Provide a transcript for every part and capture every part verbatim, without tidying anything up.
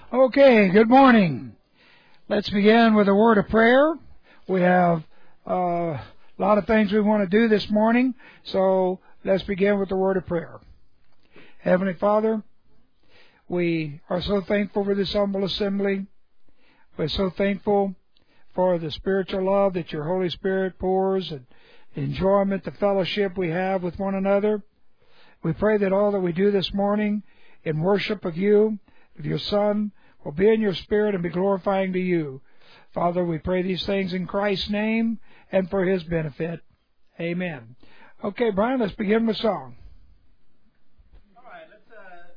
Okay, good morning. Let's begin with a word of prayer. We have uh, a lot of things we want to do this morning, so let's begin with the word of prayer. Heavenly Father, we are so thankful for this humble assembly. We're so thankful for the spiritual love that your Holy Spirit pours and the enjoyment, the fellowship we have with one another. We pray that all that we do this morning in worship of you, of your Son, will be in your Spirit and be glorifying to you. Father, we pray these things in Christ's name and for His benefit. Amen. Okay, Brian, let's begin with song. All right, let's uh,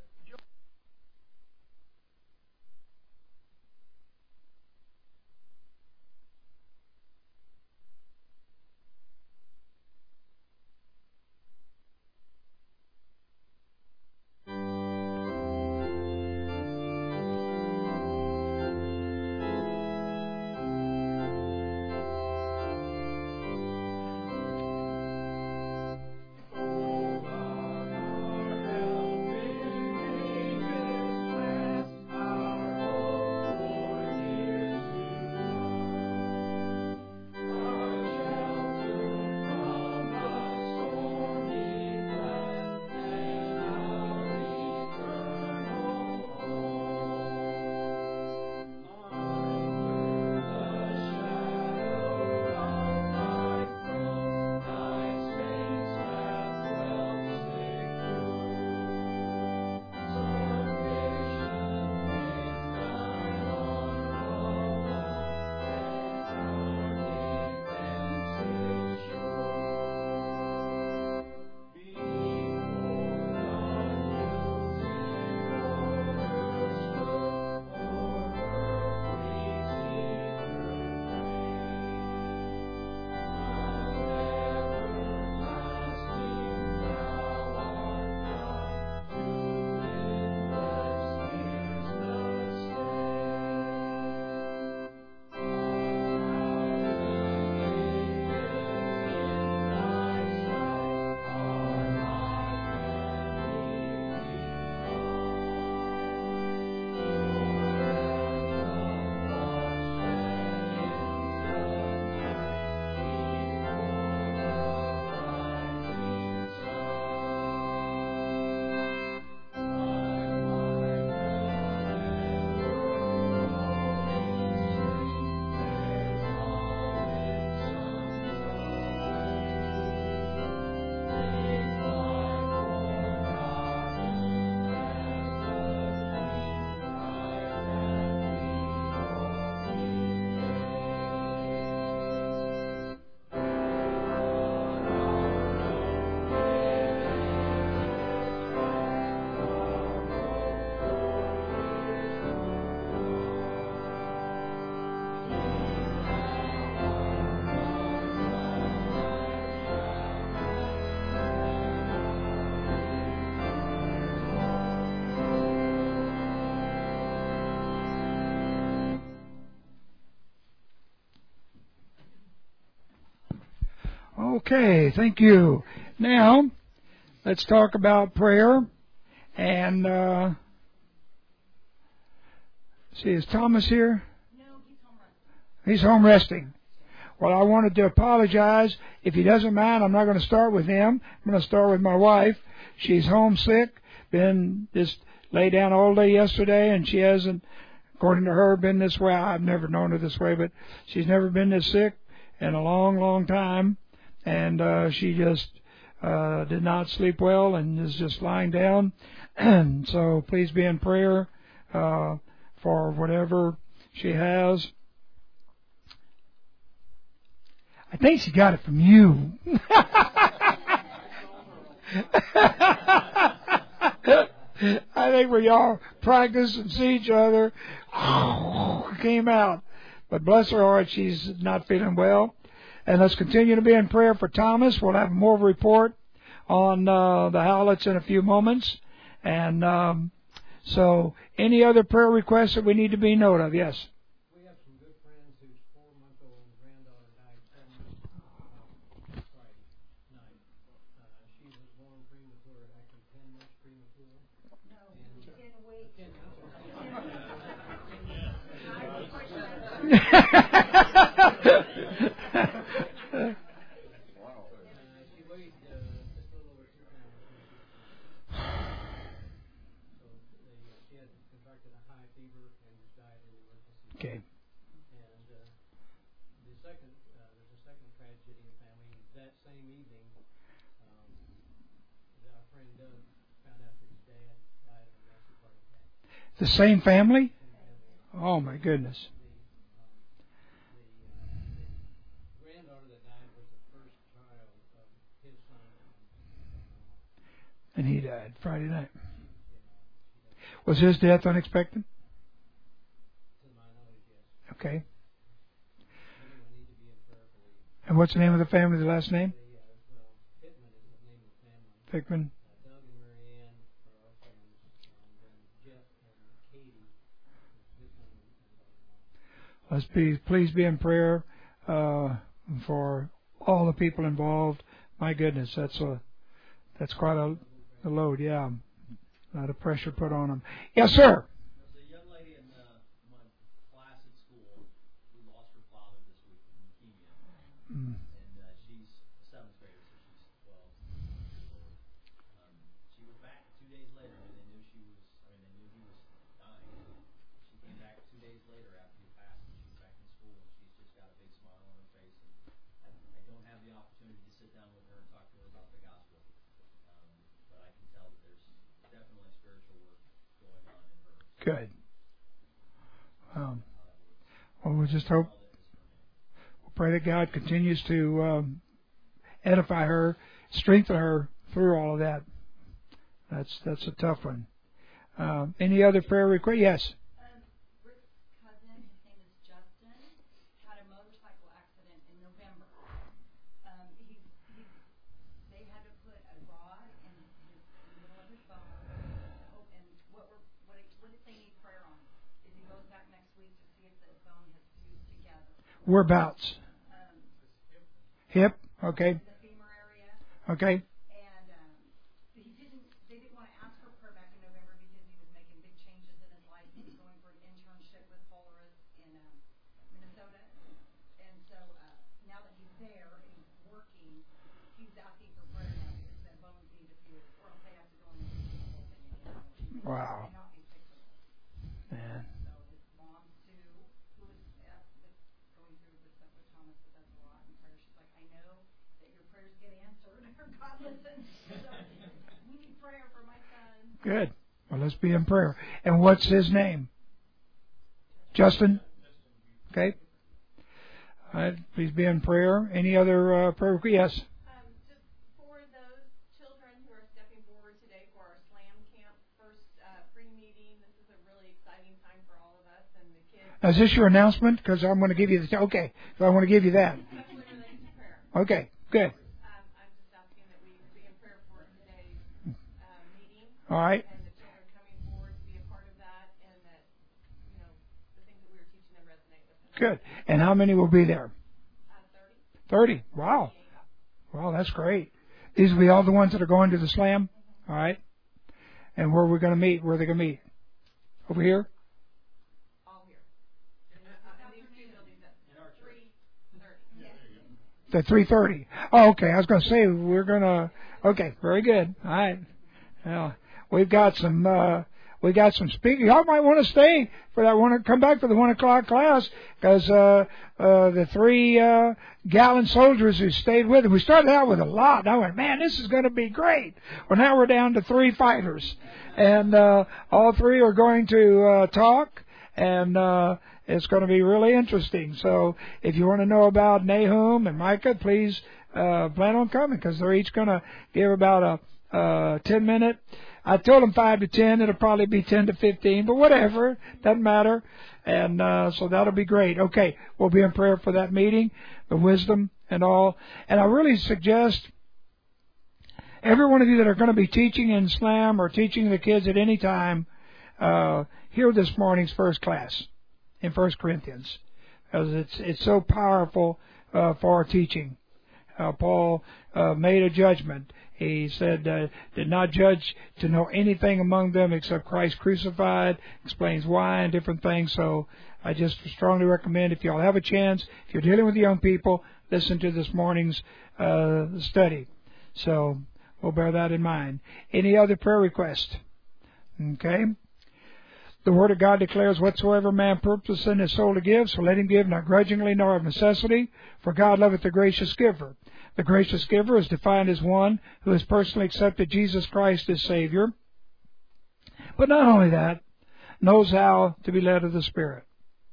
Okay, thank you. Now, let's talk about prayer. And, uh, see, is Thomas here? No, he's home resting. He's home resting. Well, I wanted to apologize. If he doesn't mind, I'm not going to start with him. I'm going to start with my wife. She's homesick, been just lay down all day yesterday, and she hasn't, according to her, been this way. I've never known her this way, but she's never been this sick in a long, long time. And uh, she just uh, did not sleep well and is just lying down. And so please be in prayer uh, for whatever she has. I think she got it from you. I think we all practice and see each other. Came out. But bless her heart, she's not feeling well. And let's continue to be in prayer for Thomas. We'll have more report on uh, the Howletts in a few moments. And um, so, any other prayer requests that we need to be note of? Yes. We have some good friends whose four-month-old granddaughter died suddenly uh, Friday night. Uh, she was born premature, actually ten months premature. No, ten weeks. ten months. visiting the family. That same evening, um, our friend Doug found out that his dad died of a massive heart attack. The same family? Same family. Oh, my goodness. The, um, the, uh, the granddaughter that died was the first child of his son and, And he died Friday night. you know, she died. Was his death unexpected? To my knowledge, yes. Okay. Anyway, need to be in prayer for the, And what's the name of the family, the last name? the uh, well, Pittman is the name of the family. Pickman. Uh, Doug and Marianne are our friends, and then Jeff and Katie, his son and daughter-in-law. Let's be, please be in prayer uh, for all the people involved. My goodness, that's a that's quite a, a load. Yeah, a lot of pressure put on them. Yes, sir. There's a young lady in uh, my class at school who lost her father this week from leukemia, Mm. and uh, she's a seventh grader, so she's twelve years old. Um, she was back two days later, and they knew she was. I mean, they knew he was dying. She came back two days later after he passed, and she's back in school, and she's just got a big smile on her face. And I, I don't have the opportunity to sit down with her and talk to her about the gospel, um, but I can tell that there's definitely spiritual work going on in her. Good. Um, well, we just hope, we'll pray that God continues to um, edify her, strengthen her through all of that. That's that's a tough one. Um, any other prayer request? Yes. Um, Rick's cousin, his name is Justin, had a motorcycle accident in November. Um, he's, he's, they had to put a rod in his, in the middle of his bone. Oh, and what were, what, it, what did they need prayer on? Is he goes back next week to see if the bone has fused together. Whereabouts? Um, Hip. Okay. in the femur area. Okay. And um, he didn't. They didn't want to ask for prayer back in November because he was making big changes in his life. He was going for an internship with Polaris in um, Minnesota, and so uh, now that he's there and he's working, he's asking for prayer now because that bones need to fuse, or else they have to go in and do the whole thing again. Which may Wow. not be fixable. Man. So his mom Sue, who is uh, that's going through the stuff with Thomas, but that's a lot in prayer. She's like, I know that your prayers get answered. God listens. So we need prayer for my son. Good. Well, let's be in prayer. And what's his name? Justin? Okay. All right. Please be in prayer. Any other uh, prayer requests? Yes. Um, just for those children who are stepping forward today for our SLAM camp first uh, free meeting, this is a really exciting time for all of us and the kids. Is this your announcement? Because I'm going to give you the. Okay. So I want to give you that. Especially related to prayer. Okay. Good. Um, I'm just asking that we be in prayer for today's uh, meeting All right. and the children coming forward to be a part of that, and that you know the things that we were teaching them resonate with them. Good. And how many will be there? Uh, thirty. Thirty. Wow. Wow, that's great. These will be all the ones that are going to the slam. All right. And where we're going to meet? Where are they going to meet? Over here. All here. And, uh, and these two buildings at three thirty. At three thirty. Oh, okay. I was going to say we're going to. Okay, very good. All right. Well, we've got some. Uh, we got some speakers. Y'all might want to stay for that one. Come back for the one o'clock class because uh, uh, the three uh, gallant soldiers who stayed with us. We started out with a lot. I went, man, this is going to be great. Well, now we're down to three fighters, and uh, all three are going to uh, talk, and uh, it's going to be really interesting. So, if you want to know about Nahum and Micah, please uh, plan on coming because they're each going to give about a uh, ten minute. I told them five to ten. It'll probably be ten to fifteen, but whatever. Doesn't matter. And uh, so that'll be great. Okay, we'll be in prayer for that meeting, the wisdom and all. And I really suggest every one of you that are going to be teaching in SLAM or teaching the kids at any time, uh, hear this morning's first class in First Corinthians, because it's it's so powerful uh, for our teaching. Uh, Paul uh, made a judgment. He said, uh, did not judge to know anything among them except Christ crucified, explains why and different things. So I just strongly recommend, if you all have a chance, if you're dealing with young people, listen to this morning's uh, study. So we'll bear that in mind. Any other prayer request? Okay. The Word of God declares, whatsoever man purposes in his soul to give, so let him give, not grudgingly nor of necessity, for God loveth the gracious giver. The gracious giver is defined as one who has personally accepted Jesus Christ as Savior, but not only that, knows how to be led of the Spirit.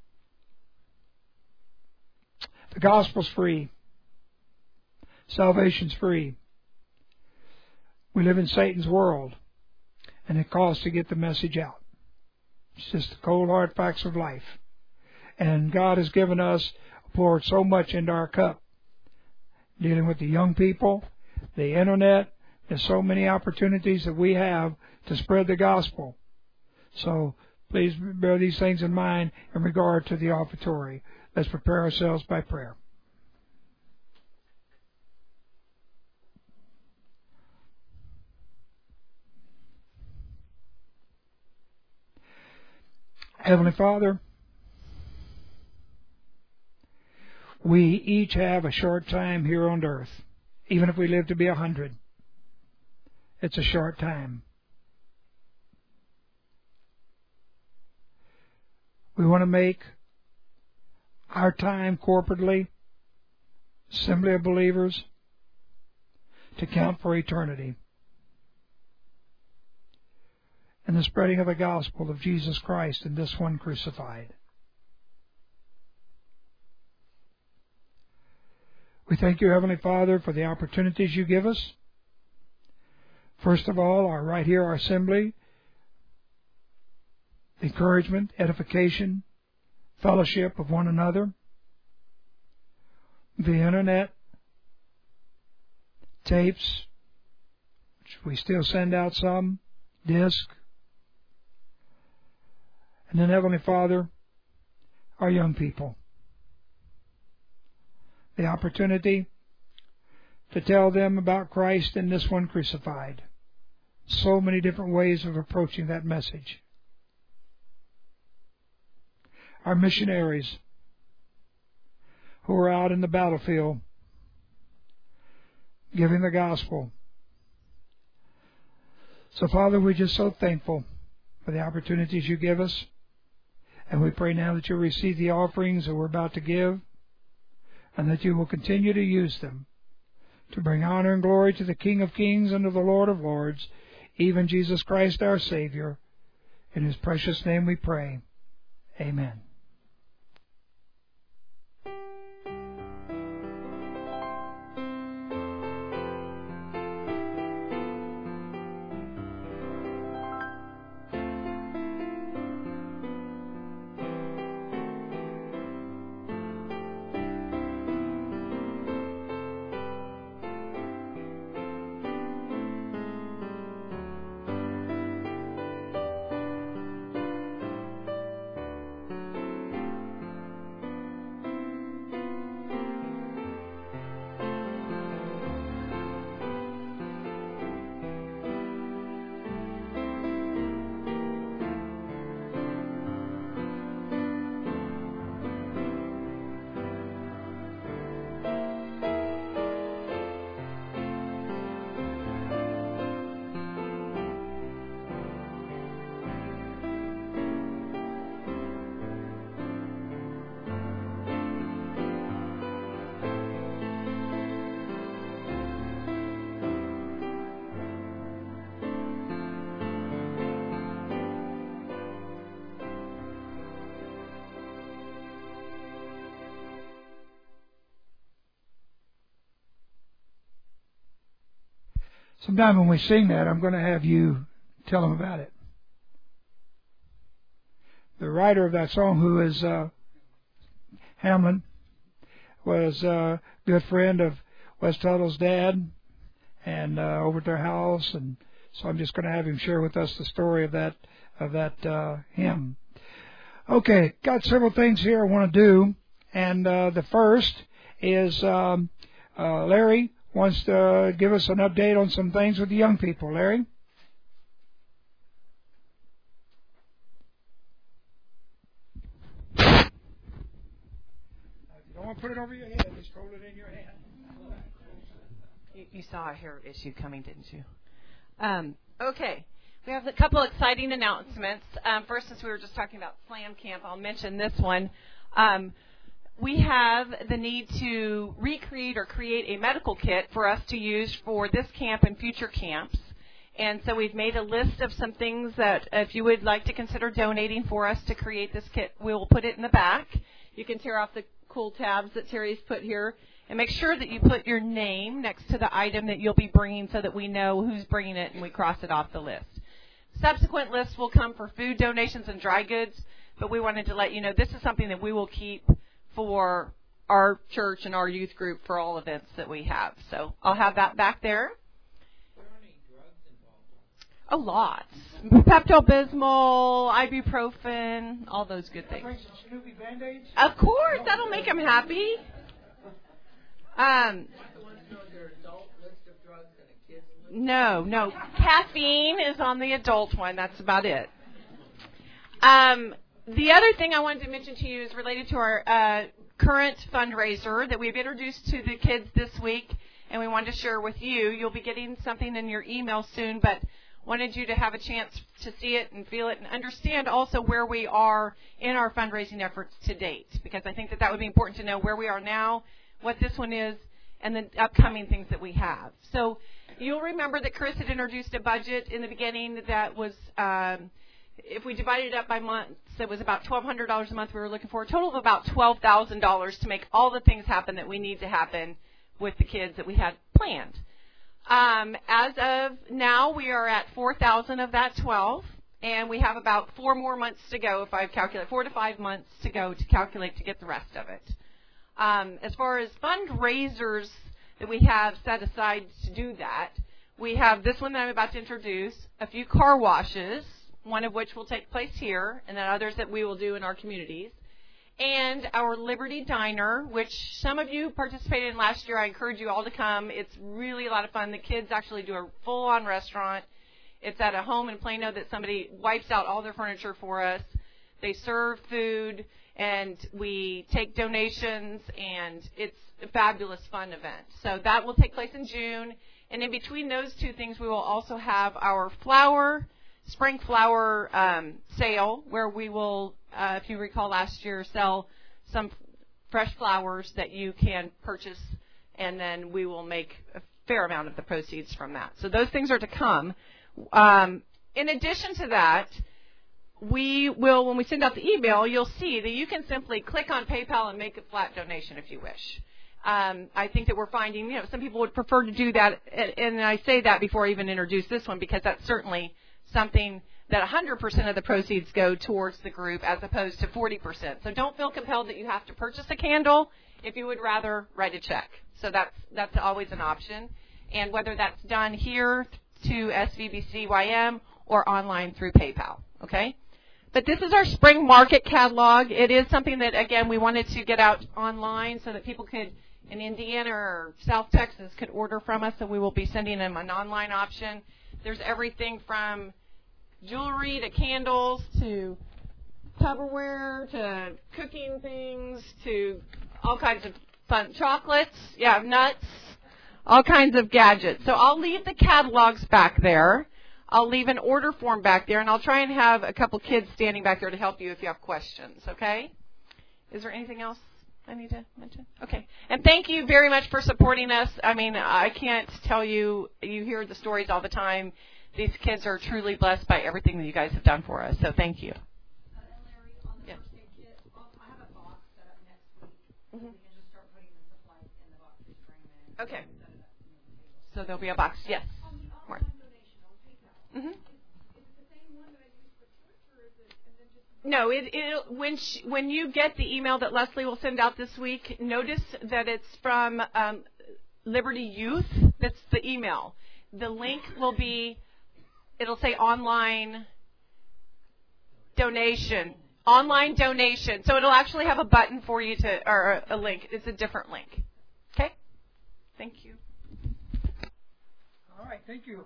The gospel's free. Salvation's free. We live in Satan's world, and it costs to get the message out. It's just the cold, hard facts of life. And God has given us, poured so much into our cup, dealing with the young people, the internet. There's so many opportunities that we have to spread the gospel. So please bear these things in mind in regard to the offertory. Let's prepare ourselves by prayer. Heavenly Father, we each have a short time here on earth. Even if we live to be a hundred, it's a short time. We want to make our time corporately, assembly of believers, to count for eternity. And the spreading of the gospel of Jesus Christ and this one crucified. We thank you, Heavenly Father, for the opportunities you give us. First of all, our right here, our assembly, encouragement, edification, fellowship of one another, the internet, tapes, which we still send out some, disc, and then, Heavenly Father, our young people. The opportunity to tell them about Christ and this one crucified. So many different ways of approaching that message. Our missionaries who are out in the battlefield giving the gospel. So, Father, we're just so thankful for the opportunities you give us. And we pray now that you'll receive the offerings that we're about to give, and that you will continue to use them to bring honor and glory to the King of Kings and to the Lord of Lords, even Jesus Christ our Savior. In His precious name we pray. Amen. Sometime when we sing that, I'm going to have you tell them about it. The writer of that song, who is uh, Hamlin, was a good friend of Wes Tuttle's dad, and uh, over at their house, and so I'm just going to have him share with us the story of that of that uh, hymn. Okay, got several things here I want to do, and uh, the first is um, uh, Larry wants to give us an update on some things with the young people. Larry? If you don't want to put it over your head, just hold it in your hand. You, you saw a hair issue coming, didn't you? Um, okay. We have a couple exciting announcements. Um, first, since we were just talking about Slam Camp, I'll mention this one. Um, we have the need to recreate or create a medical kit for us to use for this camp and future camps. And so we've made a list of some things that if you would like to consider donating for us to create this kit, we will put it in the back. You can tear off the cool tabs that Terry's put here. And make sure that you put your name next to the item that you'll be bringing so that we know who's bringing it and we cross it off the list. Subsequent lists will come for food donations and dry goods, but we wanted to let you know this is something that we will keep for our church and our youth group for all events that we have. So I'll have that back there. Are there any drugs involved? A lot. Pepto-Bismol, ibuprofen, all those good things. Snoopy Band-Aids? Of course, that'll make them happy. Um, no, no. Caffeine is on the adult one. That's about it. Um, the other thing I wanted to mention to you is related to our uh, current fundraiser that we've introduced to the kids this week, and we wanted to share with you. You'll be getting something in your email soon, but wanted you to have a chance to see it and feel it and understand also where we are in our fundraising efforts to date, because I think that that would be important to know where we are now, what this one is, and the upcoming things that we have. So you'll remember that Chris had introduced a budget in the beginning that was, um, if we divided it up by months, it was about twelve hundred dollars a month we were looking for, a total of about twelve thousand dollars to make all the things happen that we need to happen with the kids that we had planned. Um, as of now, we are at four thousand of that twelve, and we have about four more months to go, if I calculate, four to five months to go to calculate to get the rest of it. Um, as far as fundraisers that we have set aside to do that, we have this one that I'm about to introduce, a few car washes, one of which will take place here, and then others that we will do in our communities, and our Liberty Diner, which some of you participated in last year. I encourage you all to come. It's really a lot of fun. The kids actually do a full-on restaurant. It's at a home in Plano that somebody wipes out all their furniture for us. They serve food, and we take donations, and it's a fabulous, fun event. So that will take place in June. And in between those two things, we will also have our flower, spring flower um, sale, where we will, uh, if you recall last year, sell some fresh flowers that you can purchase, and then we will make a fair amount of the proceeds from that. So those things are to come. Um, in addition to that, we will, when we send out the email, you'll see that you can simply click on PayPal and make a flat donation if you wish. Um, I think that we're finding, you know, some people would prefer to do that, and I say that before I even introduce this one, because that's certainly something that one hundred percent of the proceeds go towards the group as opposed to forty percent. So don't feel compelled that you have to purchase a candle if you would rather write a check. So that's that's always an option. And whether that's done here to S V B C Y M or online through PayPal, okay? But this is our spring market catalog. It is something that, again, we wanted to get out online so that people could, in Indiana or South Texas, could order from us, so we will be sending them an online option. There's everything from jewelry to candles to Tupperware to cooking things to all kinds of fun chocolates, yeah, nuts, all kinds of gadgets. So I'll leave the catalogs back there. I'll leave an order form back there, and I'll try and have a couple kids standing back there to help you if you have questions, okay? Is there anything else I need to mention? Okay. And thank you very much for supporting us. I mean, I can't tell you, you hear the stories all the time. These kids are truly blessed by everything that you guys have done for us, so thank you. Uh, and Larry, on the Yeah. first aid kit, I'll, I have a box set up next week. Mhm. We can just start putting the supplies in the box and bring them in. Okay. and set it up near the table. So there'll be a box. Yes. On the Mark. online donation on PayPal, Mm-hmm. is, is it the same one that I use for church, or is it, and then just? No, it, it when she, when you get the email that Leslie will send out this week, notice that it's from um, Liberty Youth. That's the email. The link will be, it'll say online donation, online donation. So it'll actually have a button for you to, or a, a link. It's a different link. Okay? Thank you. All right, thank you.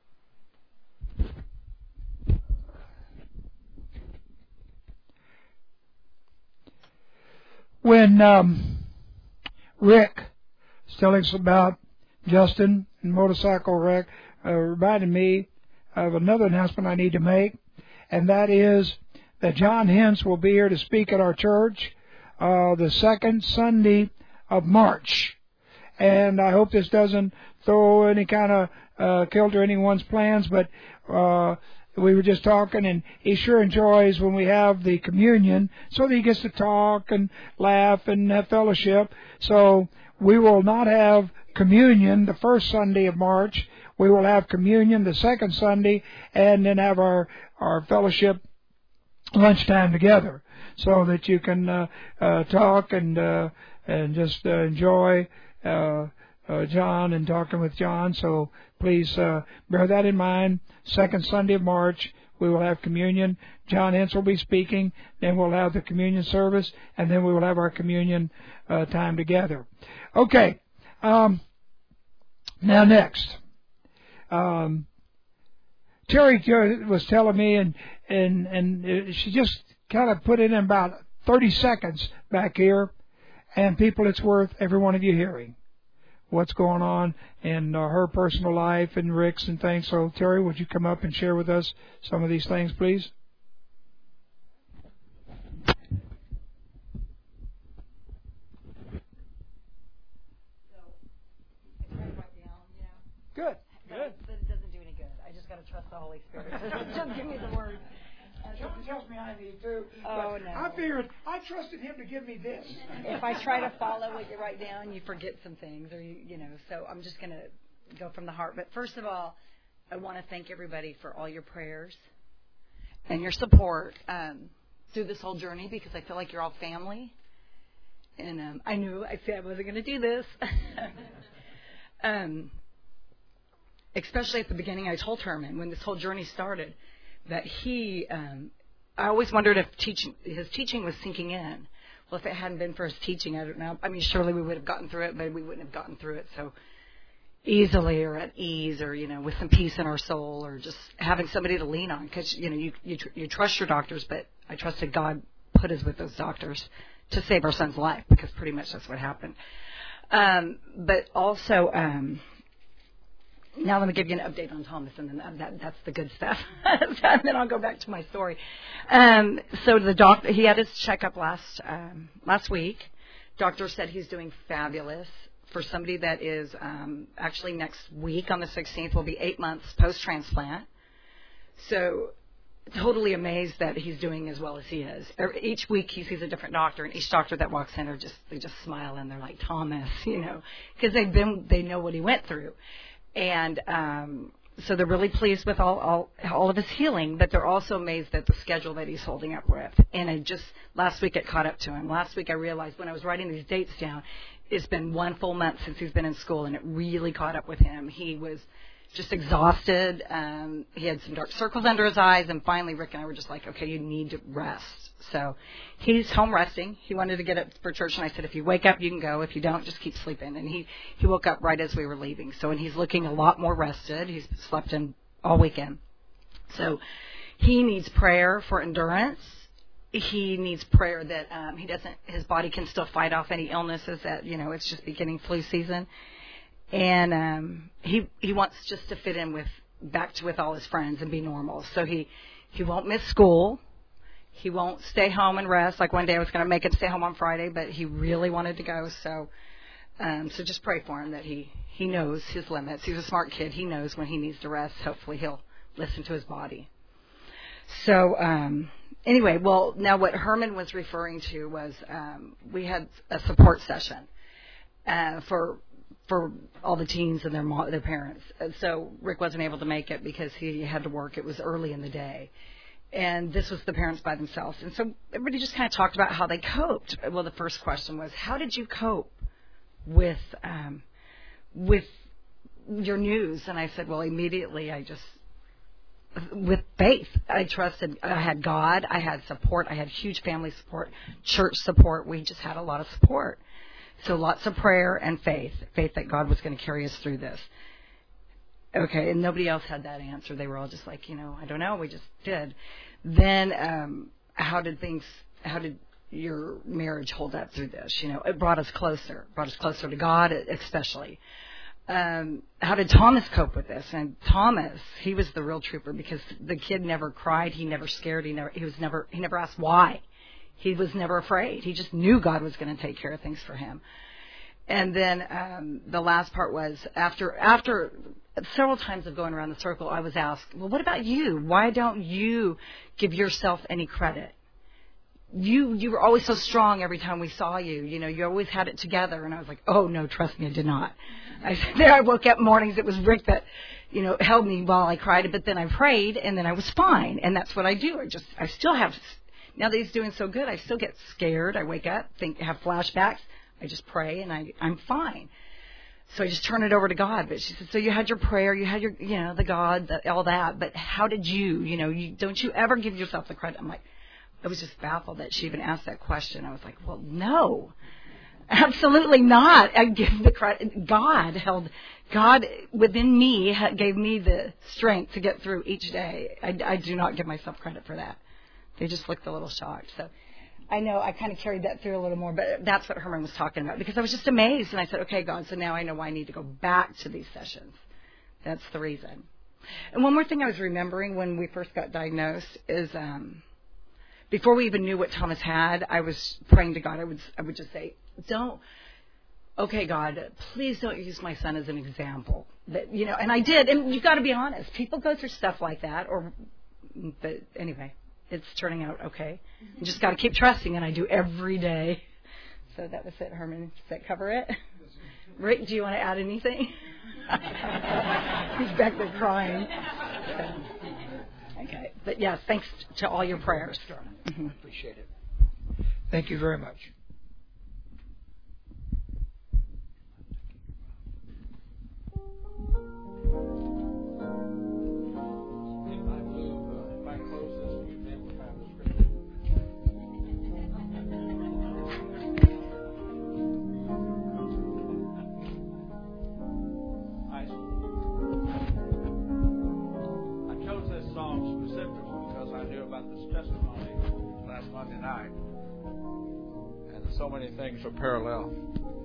When um, Rick was telling us about Justin and motorcycle wreck, uh, reminded me I have another announcement I need to make, and that is that John Hintz will be here to speak at our church uh, the second Sunday of March. And I hope this doesn't throw any kind of uh, kilter anyone's plans, but uh, we were just talking, and he sure enjoys when we have the communion, so that he gets to talk and laugh and have fellowship. So we will not have communion the first Sunday of March. We will have communion the second Sunday, and then have our, our fellowship lunchtime together, so that you can uh, uh, talk and uh, and just uh, enjoy uh, uh, John and talking with John. So please uh, bear that in mind. Second Sunday of March, we will have communion. John Hintz will be speaking. Then we'll have the communion service, and then we will have our communion uh, time together. Okay. Um, now next, um, Terry was telling me, and and and she just kind of put it in about thirty seconds back here, and people, it's worth every one of you hearing what's going on in uh, her personal life and Rick's and things. So, Terry, would you come up and share with us some of these things, please? Good. Good. But it doesn't do any good. I just got to trust the Holy Spirit. Just give me the word. John tells me I need to. Oh, no. I figured I trusted him to give me this. If I try to follow what you write down, you forget some things, or you, you know. So I'm just going to go from the heart. But first of all, I want to thank everybody for all your prayers and your support um, through this whole journey, because I feel like you're all family. And um, I knew I said I wasn't going to do this. um. Especially at the beginning, I told Herman when this whole journey started that he, um, I always wondered if teaching, his teaching was sinking in. Well, if it hadn't been for his teaching, I don't know. I mean, surely we would have gotten through it, but we wouldn't have gotten through it so easily or at ease, or, you know, with some peace in our soul, or just having somebody to lean on. Because, you know, you, you, tr- you trust your doctors, but I trusted God put us with those doctors to save our son's life, because pretty much that's what happened. Um, but also... Um, Now let me give you an update on Thomas, and then that, that, that's the good stuff. And then I'll go back to my story. Um, so the doctor, he had his checkup last um, last week. Doctor said he's doing fabulous. For somebody that is um, actually next week on the sixteenth will be eight months post-transplant. So totally amazed that he's doing as well as he is. Each week he sees a different doctor, and each doctor that walks in are just they just smile, and they're like, Thomas, you know, because they've been they know what he went through. And um, so they're really pleased with all, all all of his healing, but they're also amazed at the schedule that he's holding up with. And I just last week it caught up to him. Last week I realized when I was writing these dates down, it's been one full month since he's been in school, and it really caught up with him. He was just exhausted. Um, he had some dark circles under his eyes, and finally Rick and I were just like, okay, you need to rest. So he's home resting. He wanted to get up for church, and I said, if you wake up, you can go. If you don't, just keep sleeping. And he, he woke up right as we were leaving. So, and he's looking a lot more rested. He's slept in all weekend. So he needs prayer for endurance. He needs prayer that um, he doesn't, his body can still fight off any illnesses that, you know, it's just beginning flu season. And um, he he wants just to fit in with, back to with all his friends and be normal. So he, he won't miss school. He won't stay home and rest. Like one day I was going to make him stay home on Friday, but he really wanted to go. So um, so just pray for him that he, he knows his limits. He's a smart kid. He knows when he needs to rest. Hopefully he'll listen to his body. So um, anyway, well, now what Herman was referring to was um, we had a support session uh, for for all the teens and their mo- their parents. And so Rick wasn't able to make it because he had to work. It was early in the day. And this was the parents by themselves. And so everybody just kind of talked about how they coped. Well, the first question was, how did you cope with um, with your news? And I said, well, immediately I just, with faith, I trusted. I had God. I had support. I had huge family support, church support. We just had a lot of support. So lots of prayer and faith, faith that God was going to carry us through this. Okay, and nobody else had that answer. They were all just like, you know, I don't know, we just did. Then um, how did things, how did your marriage hold up through this? You know, it brought us closer, brought us closer to God especially. um, how did Thomas cope with this? And Thomas, he was the real trooper because the kid never cried. He never scared. He never, he was never, he never asked why. He was never afraid. He just knew God was going to take care of things for him. And then um, the last part was after after several times of going around the circle, I was asked, well, what about you? Why don't you give yourself any credit? You you were always so strong every time we saw you. You know, you always had it together. And I was like, oh, no, trust me, I did not. I there I woke up mornings. It was Rick that, you know, held me while I cried. But then I prayed, and then I was fine. And that's what I do. I just I still have, now that he's doing so good, I still get scared. I wake up, think, have flashbacks. I just pray, and I, I'm fine. So I just turn it over to God. But she said, so you had your prayer, you had your, you know, the God, the, all that. But how did you, you know, you, don't you ever give yourself the credit? I'm like, I was just baffled that she even asked that question. I was like, well, no, absolutely not. I give the credit. God held, God within me gave me the strength to get through each day. I, I do not give myself credit for that. They just looked a little shocked. So I know I kind of carried that through a little more, but that's what Herman was talking about because I was just amazed. And I said, okay, God, so now I know why I need to go back to these sessions. That's the reason. And one more thing I was remembering when we first got diagnosed is um, before we even knew what Thomas had, I was praying to God. I would, I would just say, don't, okay, God, please don't use my son as an example. That, you know, and I did. And you've got to be honest. People go through stuff like that. Or, but anyway. It's turning out okay. You just got to keep trusting, and I do every day. So that was it, Herman. Does that cover it? Rick, do you want to add anything? He's back there crying. So, okay. But yes, thanks to all your prayers. Mm-hmm. Appreciate it. Thank you very much. So many things are parallel.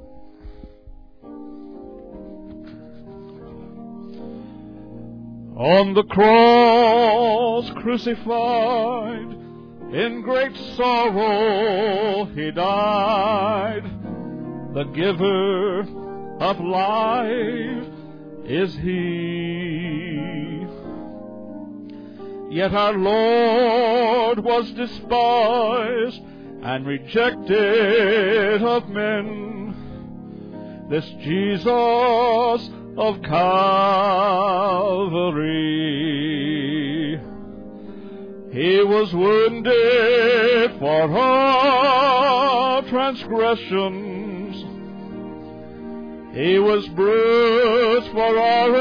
On the cross crucified, in great sorrow he died. The giver of life is he. Yet our Lord was despised and rejected of men, this Jesus of Calvary. He was wounded for our transgressions, he was bruised for our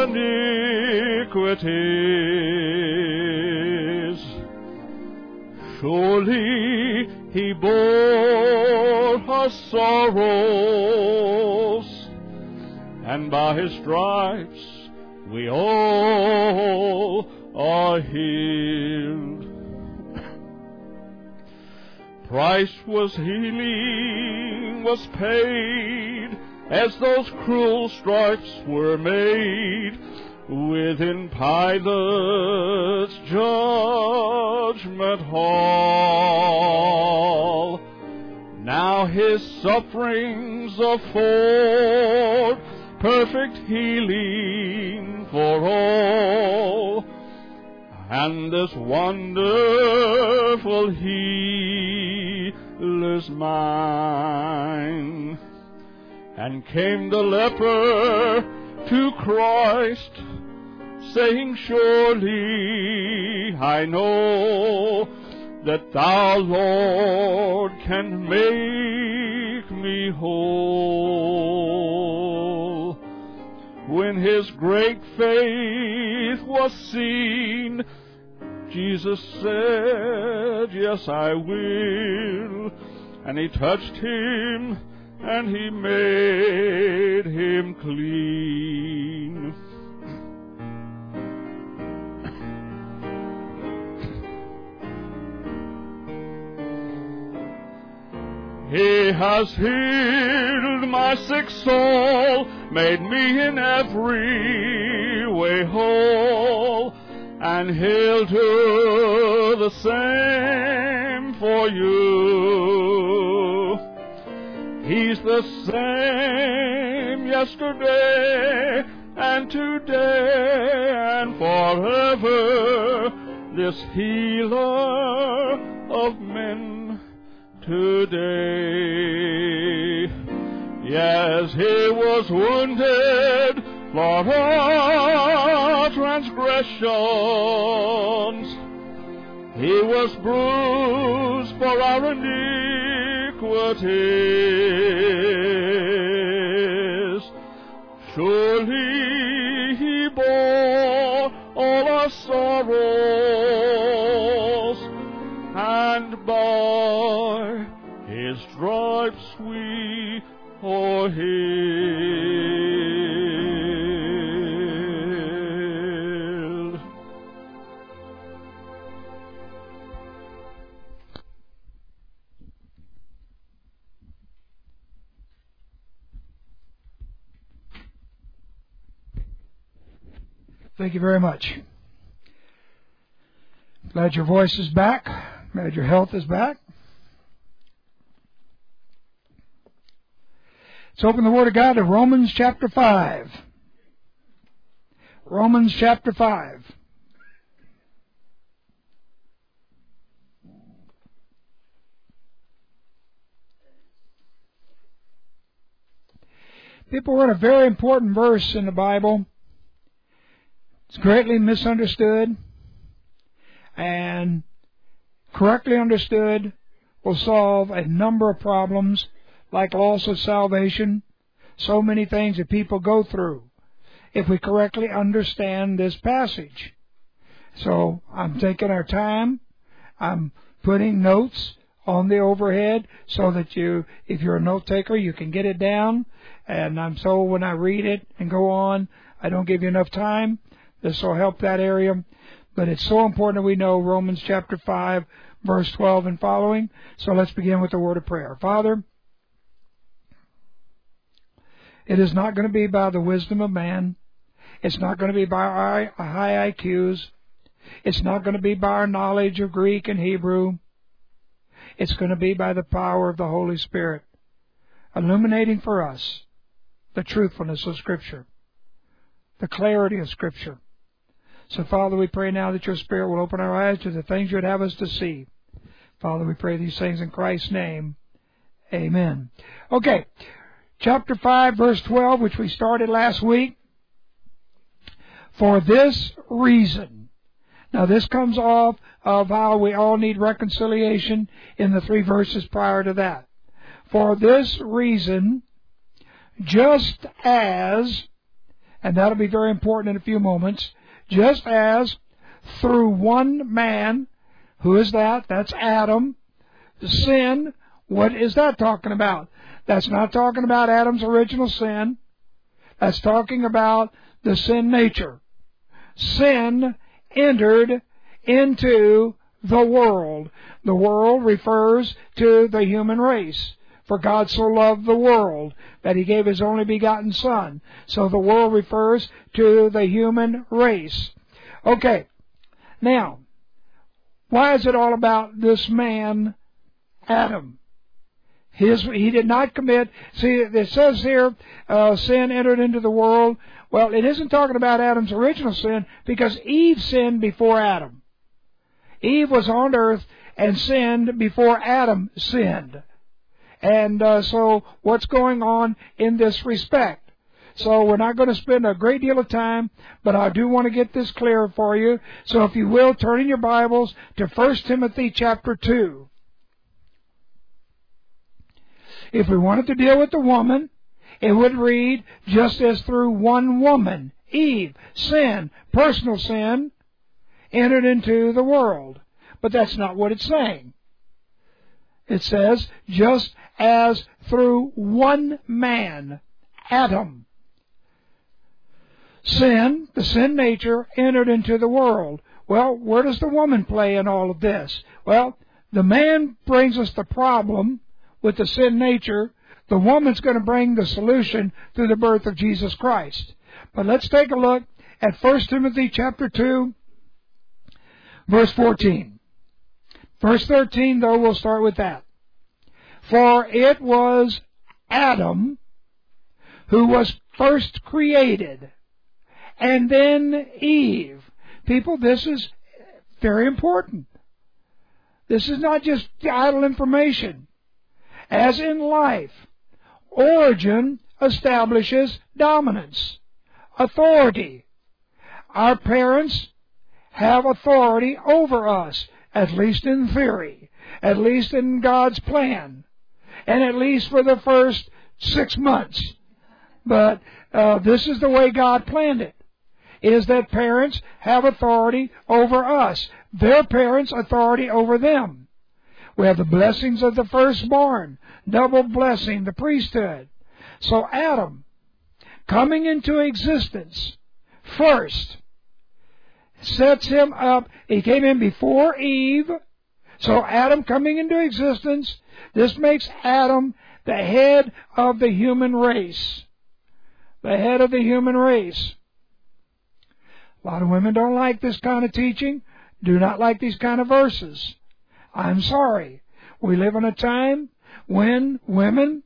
iniquities. Surely he bore our sorrows, and by his stripes we all are healed. Price was healing, was paid, as those cruel stripes were made, within Pilate's judgment hall. Now his sufferings afford perfect healing for all, and this wonderful healer's mine. And came the leper to Christ, saying, surely I know that thou, Lord, can make me whole. When his great faith was seen, Jesus said, yes, I will. And he touched him, and he made him clean. He has healed my sick soul, made me in every way whole, and He'll do the same for you. He's the same yesterday and today and forever, this healer of men today. Yes, He was wounded for our transgressions, He was bruised for our iniquities. Surely He bore all our sorrows, and by His stripes we are healed. Thank you very much. Glad your voice is back. Glad your health is back. Let's open the Word of God to Romans chapter five. Romans chapter five. People, we're in a very important verse in the Bible. It's greatly misunderstood, and correctly understood will solve a number of problems, like loss of salvation, so many things that people go through, if we correctly understand this passage. So I'm taking our time. I'm putting notes on the overhead so that you, if you're a note taker, you can get it down. And I'm so when I read it and go on, I don't give you enough time. This will help that area. But it's so important that we know Romans chapter five, verse twelve and following. So let's begin with the word of prayer. Father, it is not going to be by the wisdom of man. It's not going to be by our high I Qs. It's not going to be by our knowledge of Greek and Hebrew. It's going to be by the power of the Holy Spirit, illuminating for us the truthfulness of Scripture, the clarity of Scripture. So, Father, we pray now that your Spirit will open our eyes to the things you would have us to see. Father, we pray these things in Christ's name. Amen. Okay, chapter five, verse twelve, which we started last week. For this reason. Now, this comes off of how we all need reconciliation in the three verses prior to that. For this reason, just as, and that'll be very important in a few moments, just as through one man, who is that? That's Adam, sin, what is that talking about? That's not talking about Adam's original sin. That's talking about the sin nature. Sin entered into the world. The world refers to the human race. For God so loved the world that He gave His only begotten Son. So the world refers to the human race. Okay, now, why is it all about this man, Adam? His, he did not commit. See, it says here, uh, sin entered into the world. Well, it isn't talking about Adam's original sin, because Eve sinned before Adam. Eve was on earth and sinned before Adam sinned. And uh, so what's going on in this respect? So we're not going to spend a great deal of time, but I do want to get this clear for you. So if you will, turn in your Bibles to First Timothy chapter two. If we wanted to deal with the woman, it would read, just as through one woman, Eve, sin, personal sin, entered into the world. But that's not what it's saying. It says, just as through one man, Adam, sin, the sin nature, entered into the world. Well, where does the woman play in all of this? Well, the man brings us the problem with the sin nature. The woman's going to bring the solution through the birth of Jesus Christ. But let's take a look at First Timothy chapter two, verse fourteen. Verse thirteen, though, we'll start with that. For it was Adam who was first created, and then Eve. People, this is very important. This is not just idle information. As in life, origin establishes dominance, authority. Our parents have authority over us, at least in theory, at least in God's plan, and at least for the first six months. But uh, this is the way God planned it, is that parents have authority over us, their parents' authority over them. We have the blessings of the firstborn, double blessing, the priesthood. So Adam, coming into existence first, sets him up. He came in before Eve. So Adam coming into existence, this makes Adam the head of the human race. The head of the human race. A lot of women don't like this kind of teaching, do not like these kind of verses. I'm sorry. We live in a time when women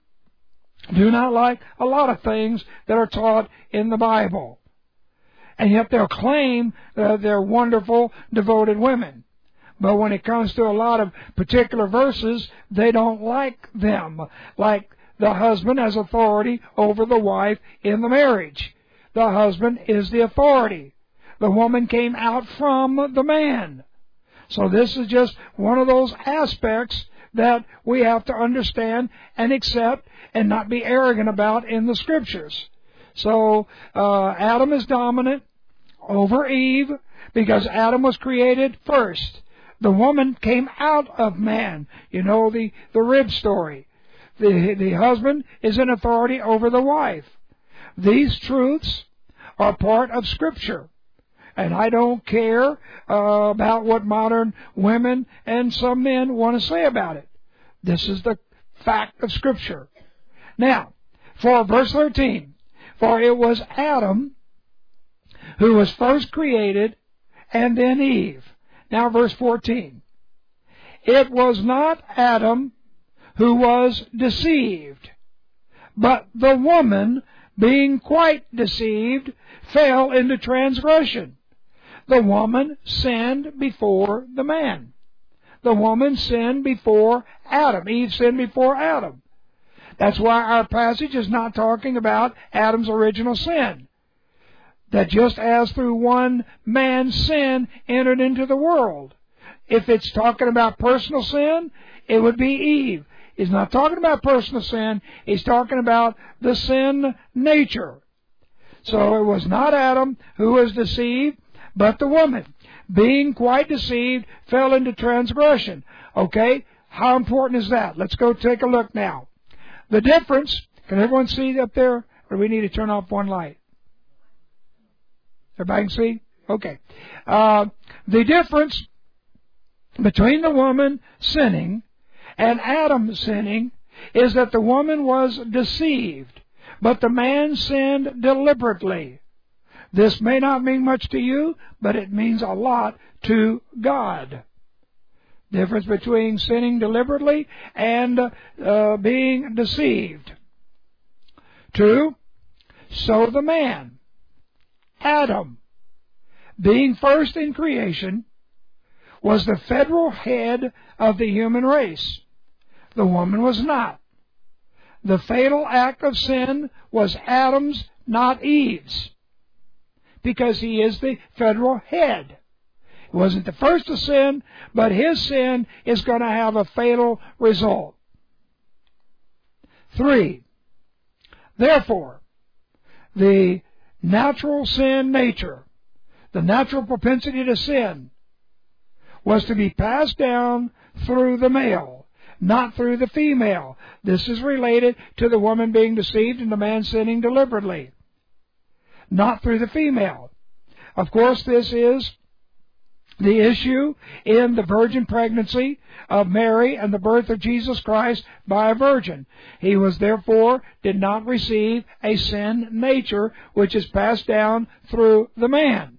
do not like a lot of things that are taught in the Bible. And yet they'll claim that they're wonderful, devoted women. But when it comes to a lot of particular verses, they don't like them. Like the husband has authority over the wife in the marriage. The husband is the authority. The woman came out from the man. So this is just one of those aspects that we have to understand and accept and not be arrogant about in the Scriptures. So uh, Adam is dominant over Eve because Adam was created first. The woman came out of man. You know the, the rib story. The, the husband is in authority over the wife. These truths are part of Scripture. And I don't care uh, about what modern women and some men want to say about it. This is the fact of Scripture. Now, for verse thirteen, for it was Adam who was first created, and then Eve. Now verse fourteen. It was not Adam who was deceived, but the woman, being quite deceived, fell into transgression. The woman sinned before the man. The woman sinned before Adam. Eve sinned before Adam. That's why our passage is not talking about Adam's original sin. That just as through one man's sin entered into the world. If it's talking about personal sin, it would be Eve. He's not talking about personal sin. He's talking about the sin nature. So it was not Adam who was deceived, but the woman, being quite deceived, fell into transgression. Okay? How important is that? Let's go take a look now. The difference, can everyone see up there? Or do we need to turn off one light? Everybody can see? Okay. Uh, the difference between the woman sinning and Adam sinning is that the woman was deceived, but the man sinned deliberately. This may not mean much to you, but it means a lot to God. Difference between sinning deliberately and uh, being deceived. Two, so the man, Adam, being first in creation, was the federal head of the human race. The woman was not. The fatal act of sin was Adam's, not Eve's, because he is the federal head. It wasn't the first to sin, but his sin is going to have a fatal result. Three, therefore, the natural sin nature, the natural propensity to sin, was to be passed down through the male, not through the female. This is related to the woman being deceived and the man sinning deliberately, not through the female. Of course, this is the issue in the virgin pregnancy of Mary and the birth of Jesus Christ by a virgin. He was therefore did not receive a sin nature which is passed down through the man.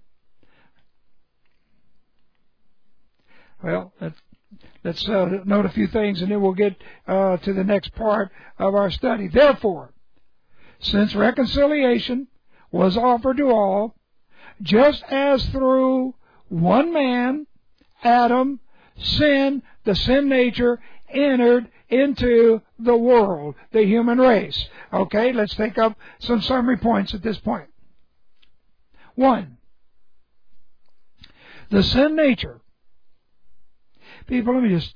Well, let's, let's uh, note a few things and then we'll get uh, to the next part of our study. Therefore, since reconciliation was offered to all, just as through one man, Adam, sin, the sin nature, entered into the world, the human race. Okay, let's take up some summary points at this point. One, the sin nature. People, let me just,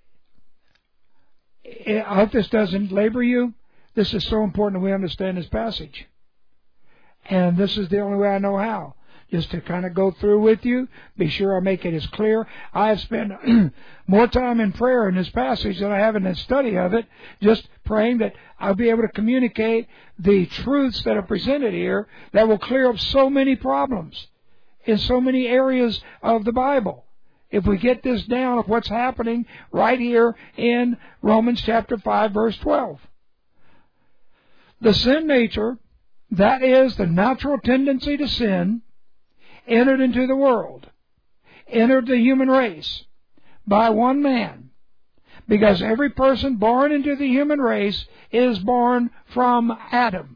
I hope this doesn't labor you. This is so important that we understand this passage. And this is the only way I know how. Just to kind of go through with you, be sure I make it as clear. I have spent more time in prayer in this passage than I have in the study of it, just praying that I'll be able to communicate the truths that are presented here that will clear up so many problems in so many areas of the Bible. If we get this down of what's happening right here in Romans chapter five, verse twelve. The sin nature, that is the natural tendency to sin, entered into the world, entered the human race by one man, because every person born into the human race is born from Adam.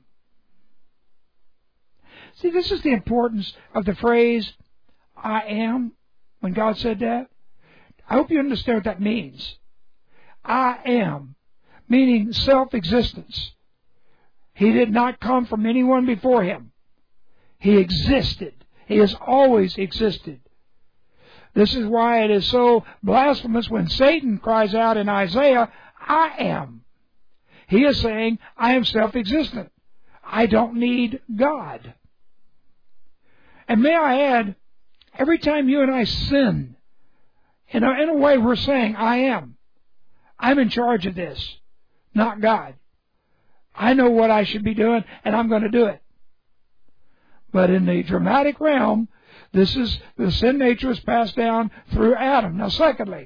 See, this is the importance of the phrase, I am, when God said that. I hope you understand what that means. I am, meaning self-existence. He did not come from anyone before him. He existed. He has always existed. This is why it is so blasphemous when Satan cries out in Isaiah, I am. He is saying, I am self-existent. I don't need God. And may I add, every time you and I sin, in a, in a way we're saying, I am. I'm in charge of this, not God. I know what I should be doing, and I'm going to do it. But in the dramatic realm, this is the sin nature is passed down through Adam. Now, secondly,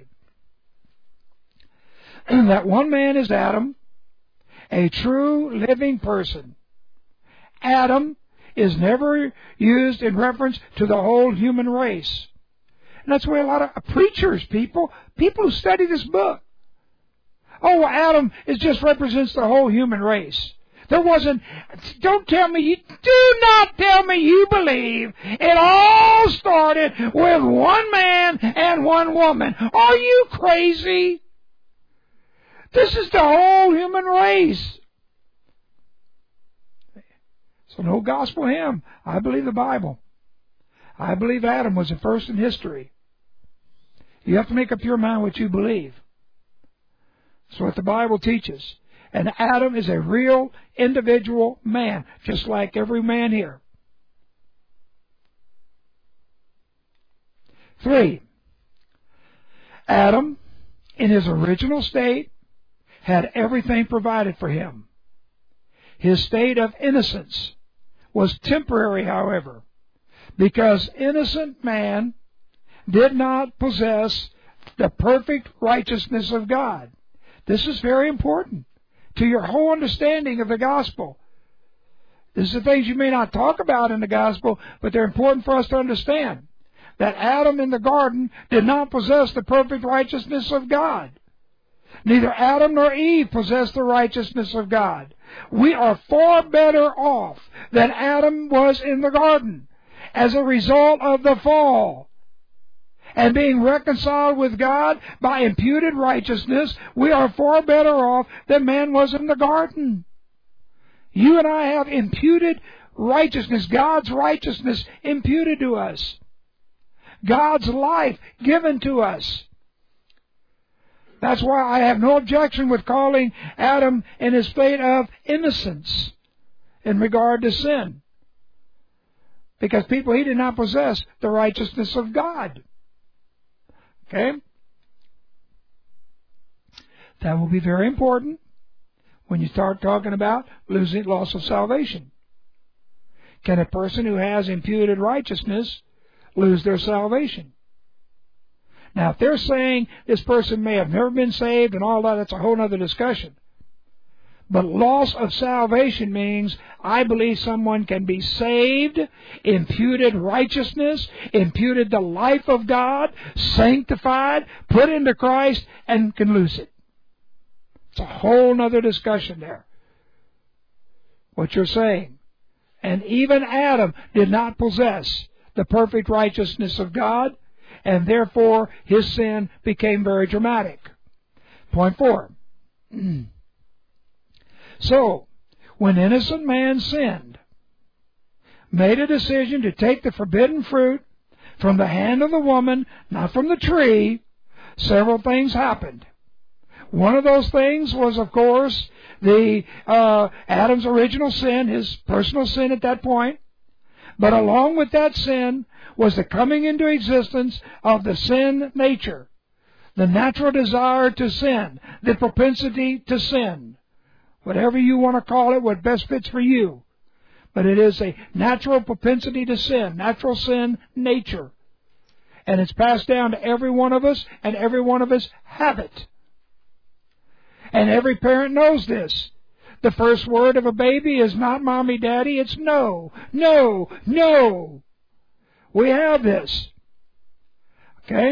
that one man is Adam, a true living person. Adam is never used in reference to the whole human race. And that's why a lot of preachers, people, people who study this book, oh, well, Adam is just represents the whole human race. There wasn't, don't tell me, you, do not tell me you believe it all started with one man and one woman. Are you crazy? This is the whole human race. So no gospel hymn. I believe the Bible. I believe Adam was the first in history. You have to make up your mind what you believe. That's what the Bible teaches. And Adam is a real individual man, just like every man here. Three, Adam, in his original state, had everything provided for him. His state of innocence was temporary, however, because innocent man did not possess the perfect righteousness of God. This is very important to your whole understanding of the gospel. This is the things you may not talk about in the gospel, but they're important for us to understand. That Adam in the garden did not possess the perfect righteousness of God. Neither Adam nor Eve possessed the righteousness of God. We are far better off than Adam was in the garden as a result of the fall. And being reconciled with God by imputed righteousness, we are far better off than man was in the garden. You and I have imputed righteousness, God's righteousness imputed to us. God's life given to us. That's why I have no objection with calling Adam in his state of innocence in regard to sin. Because people, he did not possess the righteousness of God. Okay? That will be very important when you start talking about losing loss of salvation. Can a person who has imputed righteousness lose their salvation? Now, if they're saying this person may have never been saved and all that, that's a whole other discussion. But loss of salvation means I believe someone can be saved, imputed righteousness, imputed the life of God, sanctified, put into Christ, and can lose it. It's a whole other discussion there. What you're saying. And even Adam did not possess the perfect righteousness of God, and therefore his sin became very dramatic. Point four. So, when innocent man sinned, made a decision to take the forbidden fruit from the hand of the woman, not from the tree, several things happened. One of those things was, of course, the uh, Adam's original sin, his personal sin at that point. But along with that sin was the coming into existence of the sin nature, the natural desire to sin, the propensity to sin. Whatever you want to call it, what best fits for you. But it is a natural propensity to sin, natural sin nature. And it's passed down to every one of us, and every one of us have it. And every parent knows this. The first word of a baby is not mommy, daddy, it's no, no, no. We have this. Okay?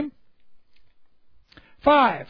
Five.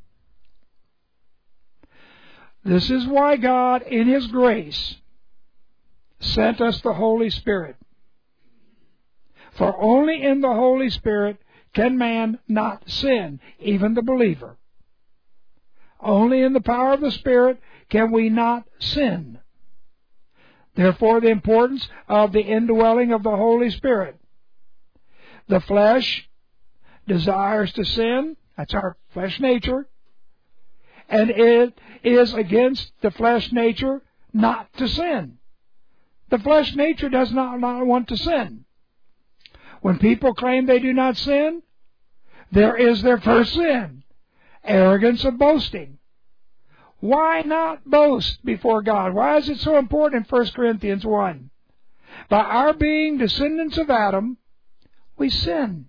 This is why God, in His grace, sent us the Holy Spirit. For only in the Holy Spirit can man not sin, even the believer. Only in the power of the Spirit can we not sin. Therefore, the importance of the indwelling of the Holy Spirit. The flesh desires to sin. That's our flesh nature. And it is against the flesh nature not to sin. The flesh nature does not, not want to sin. When people claim they do not sin, there is their first sin. Arrogance of boasting. Why not boast before God? Why is it so important in First Corinthians one? By our being descendants of Adam, we sin.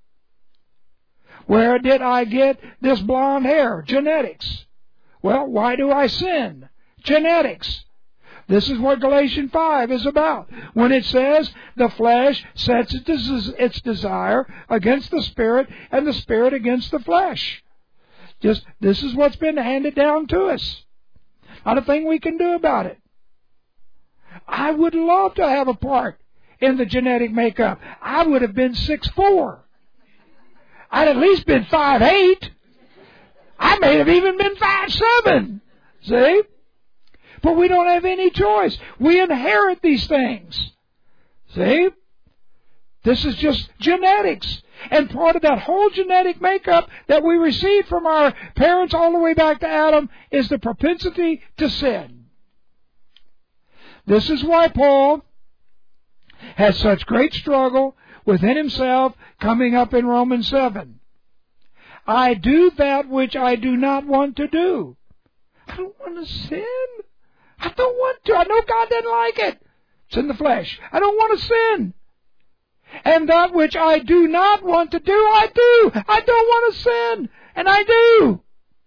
Where did I get this blonde hair? Genetics. Well, why do I sin? Genetics. This is what Galatians five is about. When it says the flesh sets its desire against the Spirit and the Spirit against the flesh. Just, this is what's been handed down to us. Not a thing we can do about it. I would love to have a part in the genetic makeup. I would have been six foot four. I'd at least been five foot eight. I may have even been five foot seven. See? But we don't have any choice. We inherit these things. See? This is just genetics. And part of that whole genetic makeup that we received from our parents all the way back to Adam is the propensity to sin. This is why Paul has such great struggle within himself coming up in Romans seven. I do that which I do not want to do. I don't want to sin. I don't want to. I know God doesn't like it. It's in the flesh. I don't want to sin. And that which I do not want to do, I do. I don't want to sin. And I do.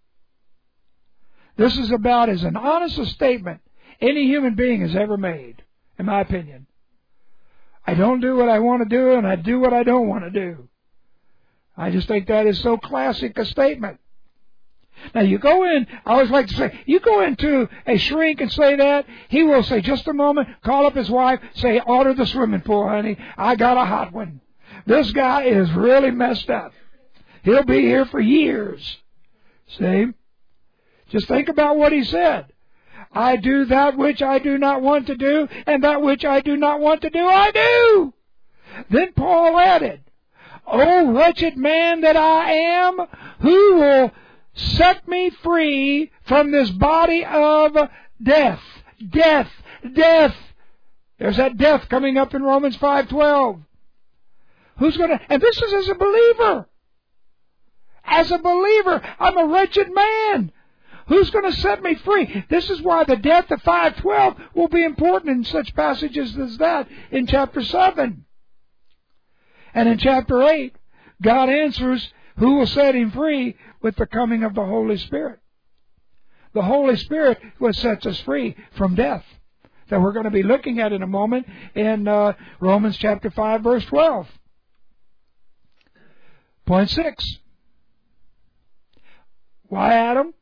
This is about as an honest a statement any human being has ever made, in my opinion. I don't do what I want to do, and I do what I don't want to do. I just think that is so classic a statement. Now you go in, I always like to say, you go into a shrink and say that, he will say, just a moment, call up his wife, say, order the swimming pool, honey. I got a hot one. This guy is really messed up. He'll be here for years. See? Just think about what he said. I do that which I do not want to do, and that which I do not want to do, I do. Then Paul added, O wretched man that I am, who will set me free from this body of death. Death. Death. There's that death coming up in Romans five twelve. Who's going to... And this is as a believer. As a believer, I'm a wretched man. Who's going to set me free? This is why the death of five twelve will be important in such passages as that in chapter seven. And in chapter eight, God answers Who will set him free with the coming of the Holy Spirit? The Holy Spirit what sets us free from death, that we're going to be looking at in a moment in uh, Romans chapter five, verse twelve. Point six. Why Adam?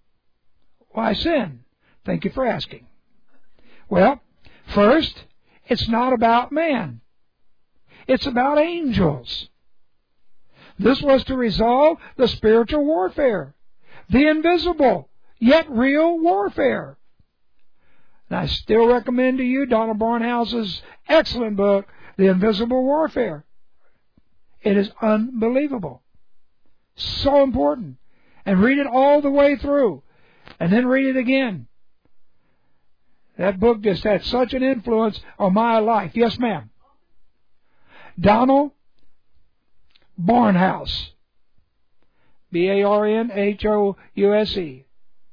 Why sin? Thank you for asking. Well, first, it's not about man. It's about angels. This was to resolve the spiritual warfare, the invisible, yet real warfare. And I still recommend to you Donald Barnhouse's excellent book, The Invisible Warfare. It is unbelievable. So important. And read it all the way through. And then read it again. That book just had such an influence on my life. Yes, ma'am. Donald Barnhouse. B A R N H O U S E.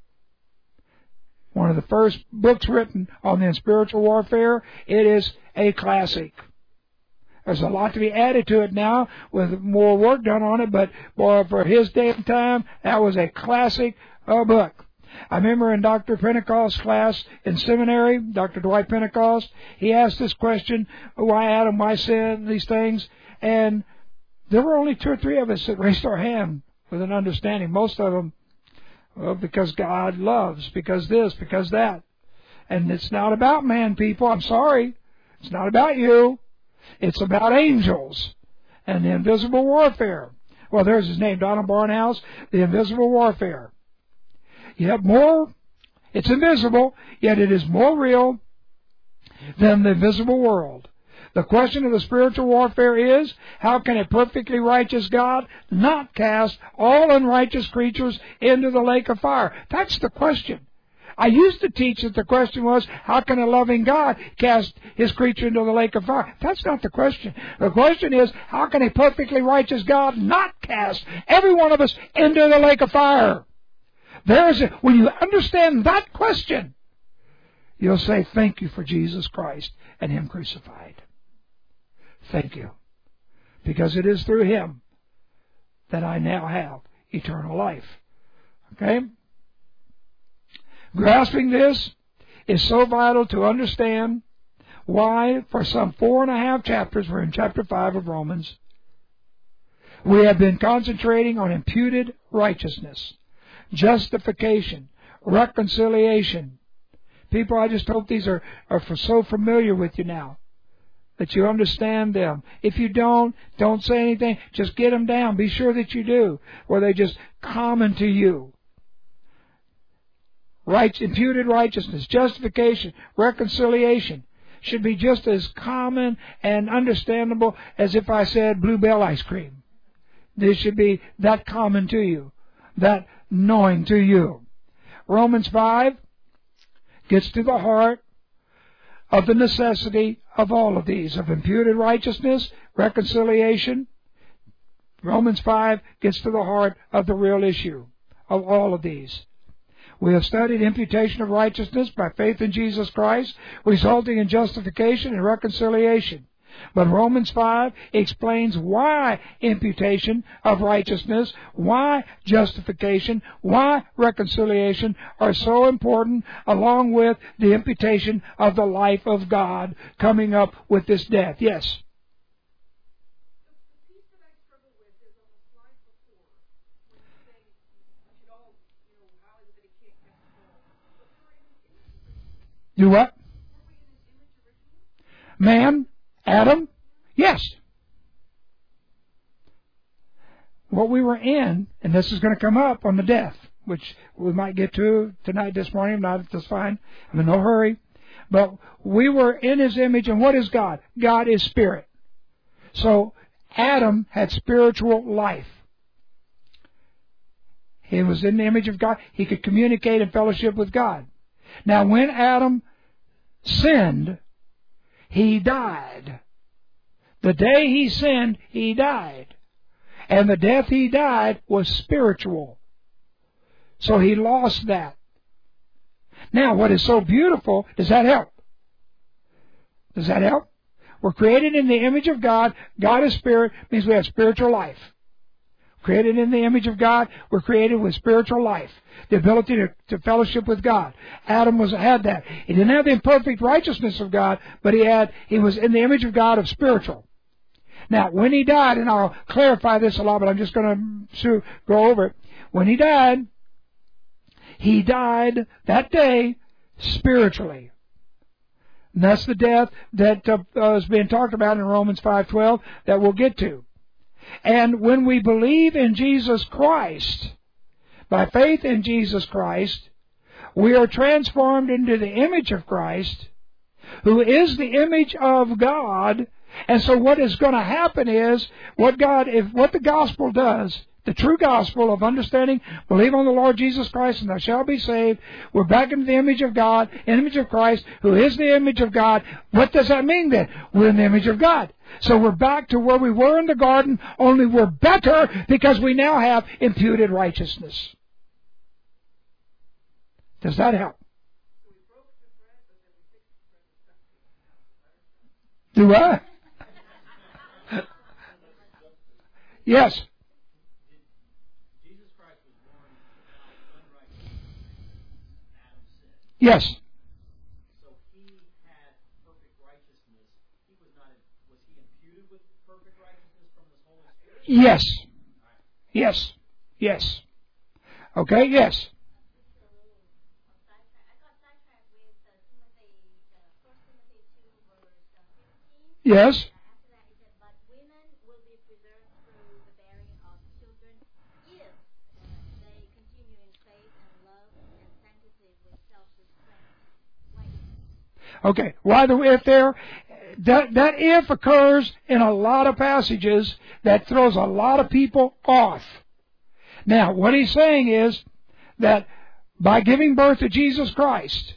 One of the first books written on the spiritual warfare. It is a classic. There's a lot to be added to it now with more work done on it, but boy, for his day and time, that was a classic uh, book. I remember in Doctor Pentecost's class in seminary, Doctor Dwight Pentecost, he asked this question, why Adam, why sin, these things, and there were only two or three of us that raised our hand with an understanding. Most of them, well, because God loves, because this, because that. And it's not about man, people. I'm sorry. It's not about you. It's about angels and the invisible warfare. Well, there's his name, Donald Barnhouse, The Invisible Warfare. You have more, it's invisible, yet it is more real than the visible world. The question of the spiritual warfare is, how can a perfectly righteous God not cast all unrighteous creatures into the lake of fire? That's the question. I used to teach that the question was, how can a loving God cast his creature into the lake of fire? That's not the question. The question is, how can a perfectly righteous God not cast every one of us into the lake of fire? There's a, when you understand that question, you'll say, thank you for Jesus Christ and Him crucified. Thank you. Because it is through Him that I now have eternal life. Okay? Grasping this is so vital to understand why, for some four and a half chapters, we're in chapter five of Romans, we have been concentrating on imputed righteousness, justification, reconciliation. People, I just hope these are, are for so familiar with you now, that you understand them. If you don't, don't say anything. Just get them down. Be sure that you do, or they just common to you. Right, imputed righteousness, justification, reconciliation should be just as common and understandable as if I said Bluebell ice cream. This should be that common to you, that knowing to you. Romans five gets to the heart of the necessity of all of these, of imputed righteousness, reconciliation. Romans five gets to the heart of the real issue of all of these. We have studied imputation of righteousness by faith in Jesus Christ, resulting in justification and reconciliation. But Romans five explains why imputation of righteousness, why justification, why reconciliation are so important, along with the imputation of the life of God coming up with this death. Yes? Do what? Man? Adam? Yes. What we were in, and this is going to come up on the death, which we might get to tonight, this morning. If not, that's fine. I'm in no hurry. But we were in His image, and what is God? God is spirit. So Adam had spiritual life. He was in the image of God. He could communicate and fellowship with God. Now, when Adam sinned, he died. The day he sinned, he died. And the death he died was spiritual. So he lost that. Now, what is so beautiful, does that help? Does that help? We're created in the image of God. God is spirit, means we have spiritual life. Created in the image of God, we're created with spiritual life, the ability to, to fellowship with God. Adam was had that. He didn't have the imperfect righteousness of God, but he had he was in the image of God of spiritual. Now, when he died, and I'll clarify this a lot, but I'm just going to go over it. When he died, he died that day spiritually. And that's the death that uh, is being talked about in Romans five twelve that we'll get to. And when we believe in Jesus Christ, by faith in Jesus Christ, we are transformed into the image of Christ, who is the image of God. And so what is going to happen is, what God, if what the gospel does, the true gospel of understanding, believe on the Lord Jesus Christ and thou shalt be saved, we're back into the image of God, image of Christ, who is the image of God. What does that mean then? We're in the image of God. So we're back to where we were in the garden, only we're better because we now have imputed righteousness. Does that help? Do I? Yes. Jesus Christ was born without unrighteousness. Adam sinned. Yes. So he had perfect righteousness. He was not. Was he imputed with perfect righteousness from the Holy Spirit? Yes. Yes. Yes. Okay. Yes. Yes. Okay, why the if there, that, that if occurs in a lot of passages that throws a lot of people off. Now, what he's saying is that by giving birth to Jesus Christ,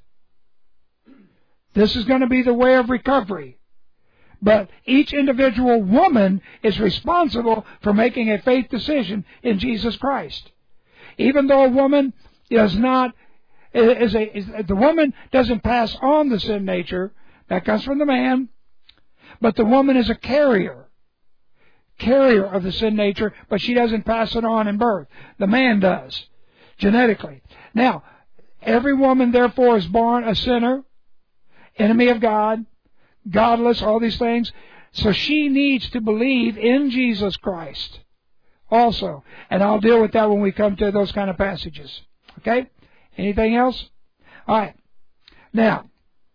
this is going to be the way of recovery. But each individual woman is responsible for making a faith decision in Jesus Christ. Even though a woman is not Is a, is, the woman doesn't pass on the sin nature. That comes from the man. But the woman is a carrier. Carrier of the sin nature, but she doesn't pass it on in birth. The man does, genetically. Now, every woman, therefore, is born a sinner, enemy of God, godless, all these things. So she needs to believe in Jesus Christ also. And I'll deal with that when we come to those kind of passages. Okay? Anything else? All right. Now,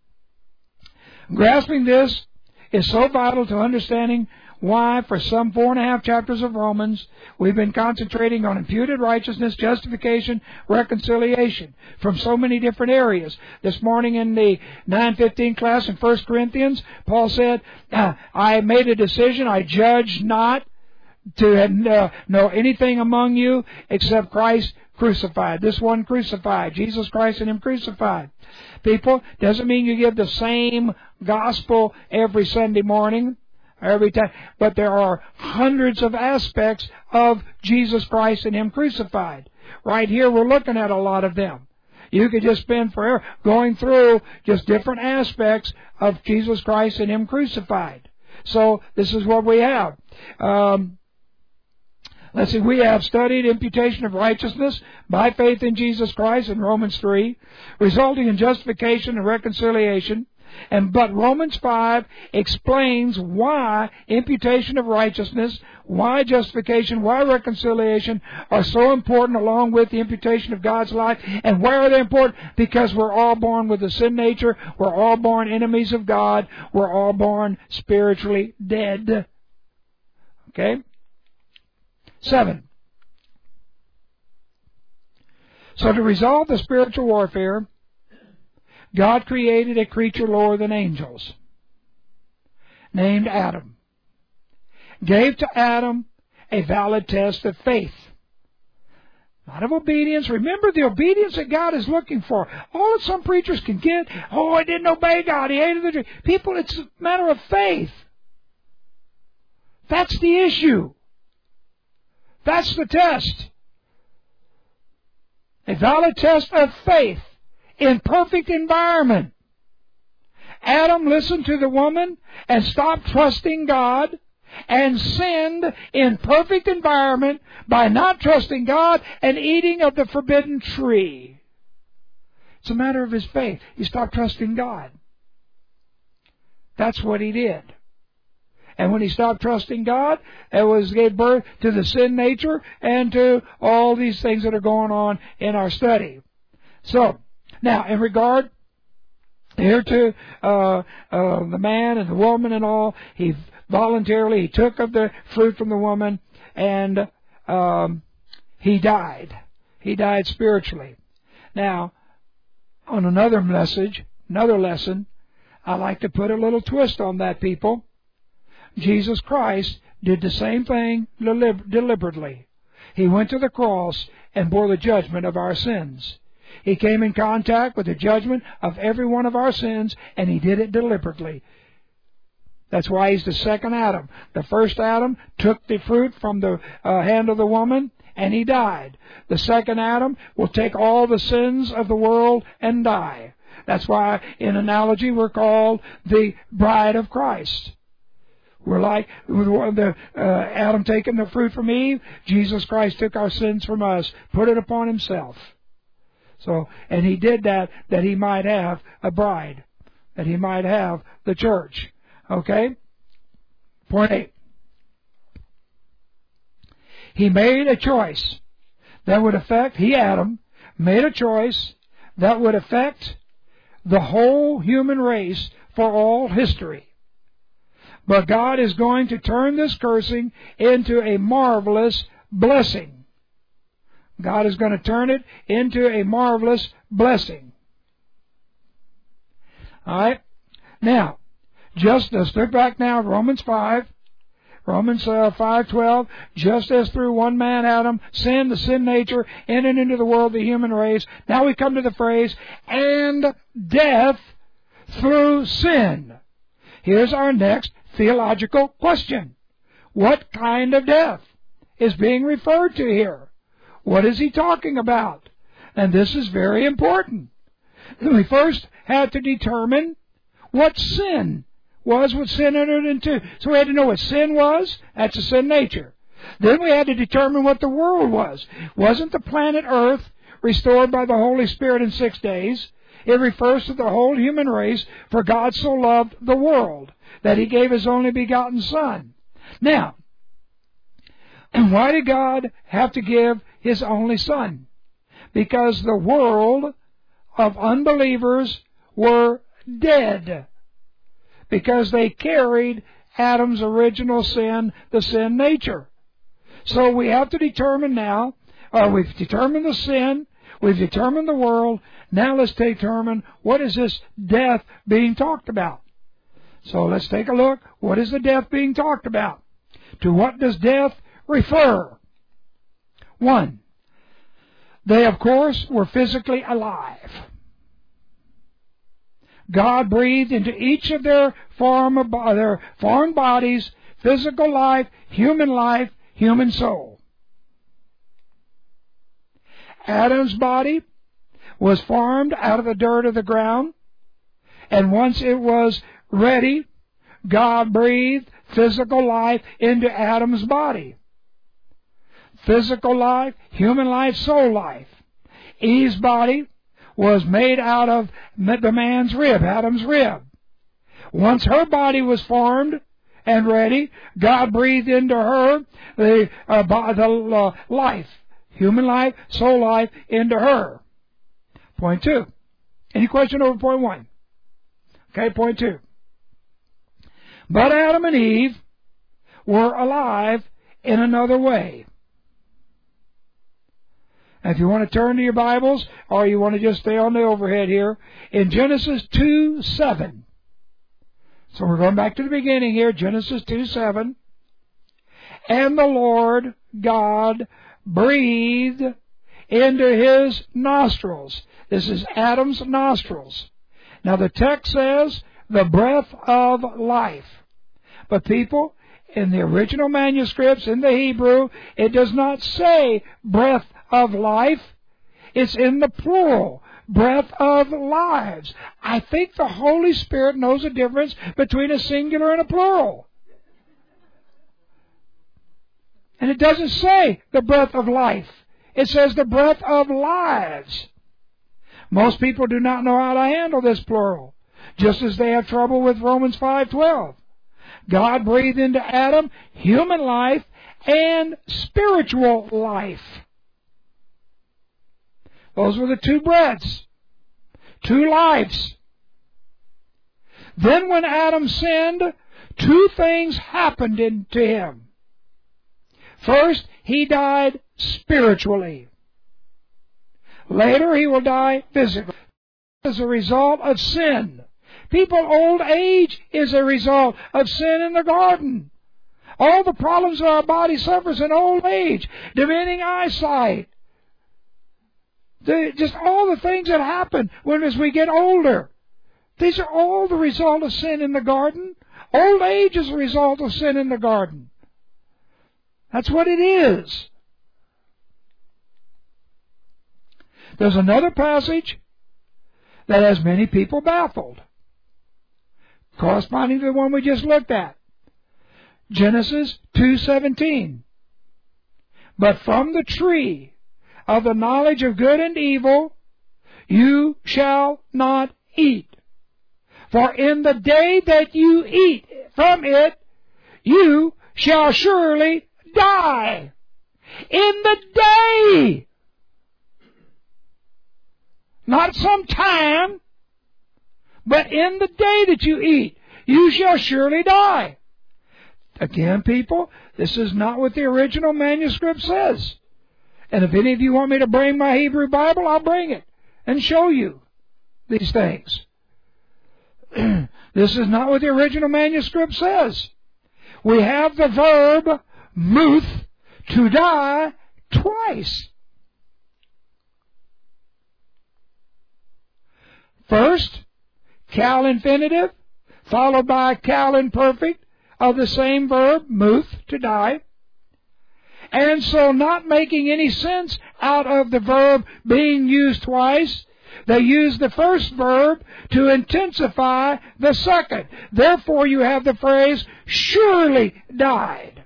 grasping this is so vital to understanding why, for some four and a half chapters of Romans, we've been concentrating on imputed righteousness, justification, reconciliation from so many different areas. This morning in the nine fifteen class in First Corinthians, Paul said, I made a decision, I judged not to uh, know anything among you except Christ crucified. This one crucified. Jesus Christ and Him crucified. People, doesn't mean you give the same gospel every Sunday morning, every time, but there are hundreds of aspects of Jesus Christ and Him crucified. Right here we're looking at a lot of them. You could just spend forever going through just different aspects of Jesus Christ and Him crucified. So this is what we have. Um, Let's see, we have studied imputation of righteousness by faith in Jesus Christ in Romans three, resulting in justification and reconciliation. And but Romans five explains why imputation of righteousness, why justification, why reconciliation are so important, along with the imputation of God's life. And why are they important? Because we're all born with a sin nature. We're all born enemies of God. We're all born spiritually dead. Okay? Seven. So to resolve the spiritual warfare, God created a creature lower than angels, named Adam. Gave to Adam a valid test of faith. Not of obedience. Remember the obedience that God is looking for. All that some preachers can get, oh, I didn't obey God, he hated the tree. People, it's a matter of faith. That's the issue. That's the test. A valid test of faith in perfect environment. Adam listened to the woman and stopped trusting God and sinned in perfect environment by not trusting God and eating of the forbidden tree. It's a matter of his faith. He stopped trusting God. That's what he did. And when he stopped trusting God, it was gave birth to the sin nature and to all these things that are going on in our study. So, now, in regard here to uh, uh, the man and the woman and all, he voluntarily he took of the fruit from the woman, and um, he died. He died spiritually. Now, on another message, another lesson, I like to put a little twist on that, people. Jesus Christ did the same thing deliberately. He went to the cross and bore the judgment of our sins. He came in contact with the judgment of every one of our sins, and he did it deliberately. That's why he's the second Adam. The first Adam took the fruit from the uh, hand of the woman, and he died. The second Adam will take all the sins of the world and die. That's why, in analogy, we're called the bride of Christ. We're like the uh, Adam taking the fruit from Eve. Jesus Christ took our sins from us, put it upon himself. So, and he did that that he might have a bride, that he might have the church. Okay? Point eight. He made a choice that would affect, he, Adam, made a choice that would affect the whole human race for all history. But God is going to turn this cursing into a marvelous blessing. God is going to turn it into a marvelous blessing. All right? Now, just let's look back now, Romans five. Romans uh, five twelve. Just as through one man, Adam, sin, the sin nature, entered into the world, the human race. Now we come to the phrase, and death through sin. Here's our next theological question. What kind of death is being referred to here? What is he talking about? And this is very important. We first had to determine what sin was, what sin entered into. So we had to know what sin was. That's a sin nature. Then we had to determine what the world was. Wasn't the planet Earth restored by the Holy Spirit in six days? It refers to the whole human race, for God so loved the world that he gave his only begotten Son. Now, and why did God have to give his only Son? Because the world of unbelievers were dead. Because they carried Adam's original sin, the sin nature. So we have to determine now, or we've determined the sin, we've determined the world, now let's determine what is this death being talked about. So let's take a look. What is the death being talked about? To what does death refer? One, they of course were physically alive. God breathed into each of their foreign, their foreign bodies physical life, human life, human soul. Adam's body was formed out of the dirt of the ground, and once it was ready, God breathed physical life into Adam's body. Physical life, human life, soul life. Eve's body was made out of the man's rib, Adam's rib. Once her body was formed and ready, God breathed into her the, uh, the uh, life, human life, soul life, into her. Point two. Any question over point one? Okay, point two. But Adam and Eve were alive in another way. And if you want to turn to your Bibles, or you want to just stay on the overhead here, in Genesis two seven. So we're going back to the beginning here, Genesis two seven. And the Lord God breathed into his nostrils. This is Adam's nostrils. Now the text says, the breath of life. But people, in the original manuscripts, in the Hebrew, it does not say breath of life. It's in the plural, breath of lives. I think the Holy Spirit knows the difference between a singular and a plural. And it doesn't say the breath of life. It says the breath of lives. Most people do not know how to handle this plural, just as they have trouble with Romans five twelve. God breathed into Adam human life and spiritual life. Those were the two breaths, two lives. Then when Adam sinned, two things happened in, to him. First, he died spiritually. Later, he will die physically. As a result of sin. People, old age is a result of sin in the garden. All the problems that our body suffers in old age, diminished eyesight, the, just all the things that happen when as we get older. These are all the result of sin in the garden. Old age is a result of sin in the garden. That's what it is. There's another passage that has many people baffled, corresponding to the one we just looked at. Genesis two seventeen. But from the tree of the knowledge of good and evil you shall not eat. For in the day that you eat from it, you shall surely die. In the day. Not sometime, but in the day that you eat, you shall surely die. Again, people, this is not what the original manuscript says. And if any of you want me to bring my Hebrew Bible, I'll bring it and show you these things. This is not what the original manuscript says. We have the verb muth, to die, twice. First, cal infinitive, followed by cal imperfect of the same verb, muth, to die. And so not making any sense out of the verb being used twice, they use the first verb to intensify the second. Therefore you have the phrase, surely died.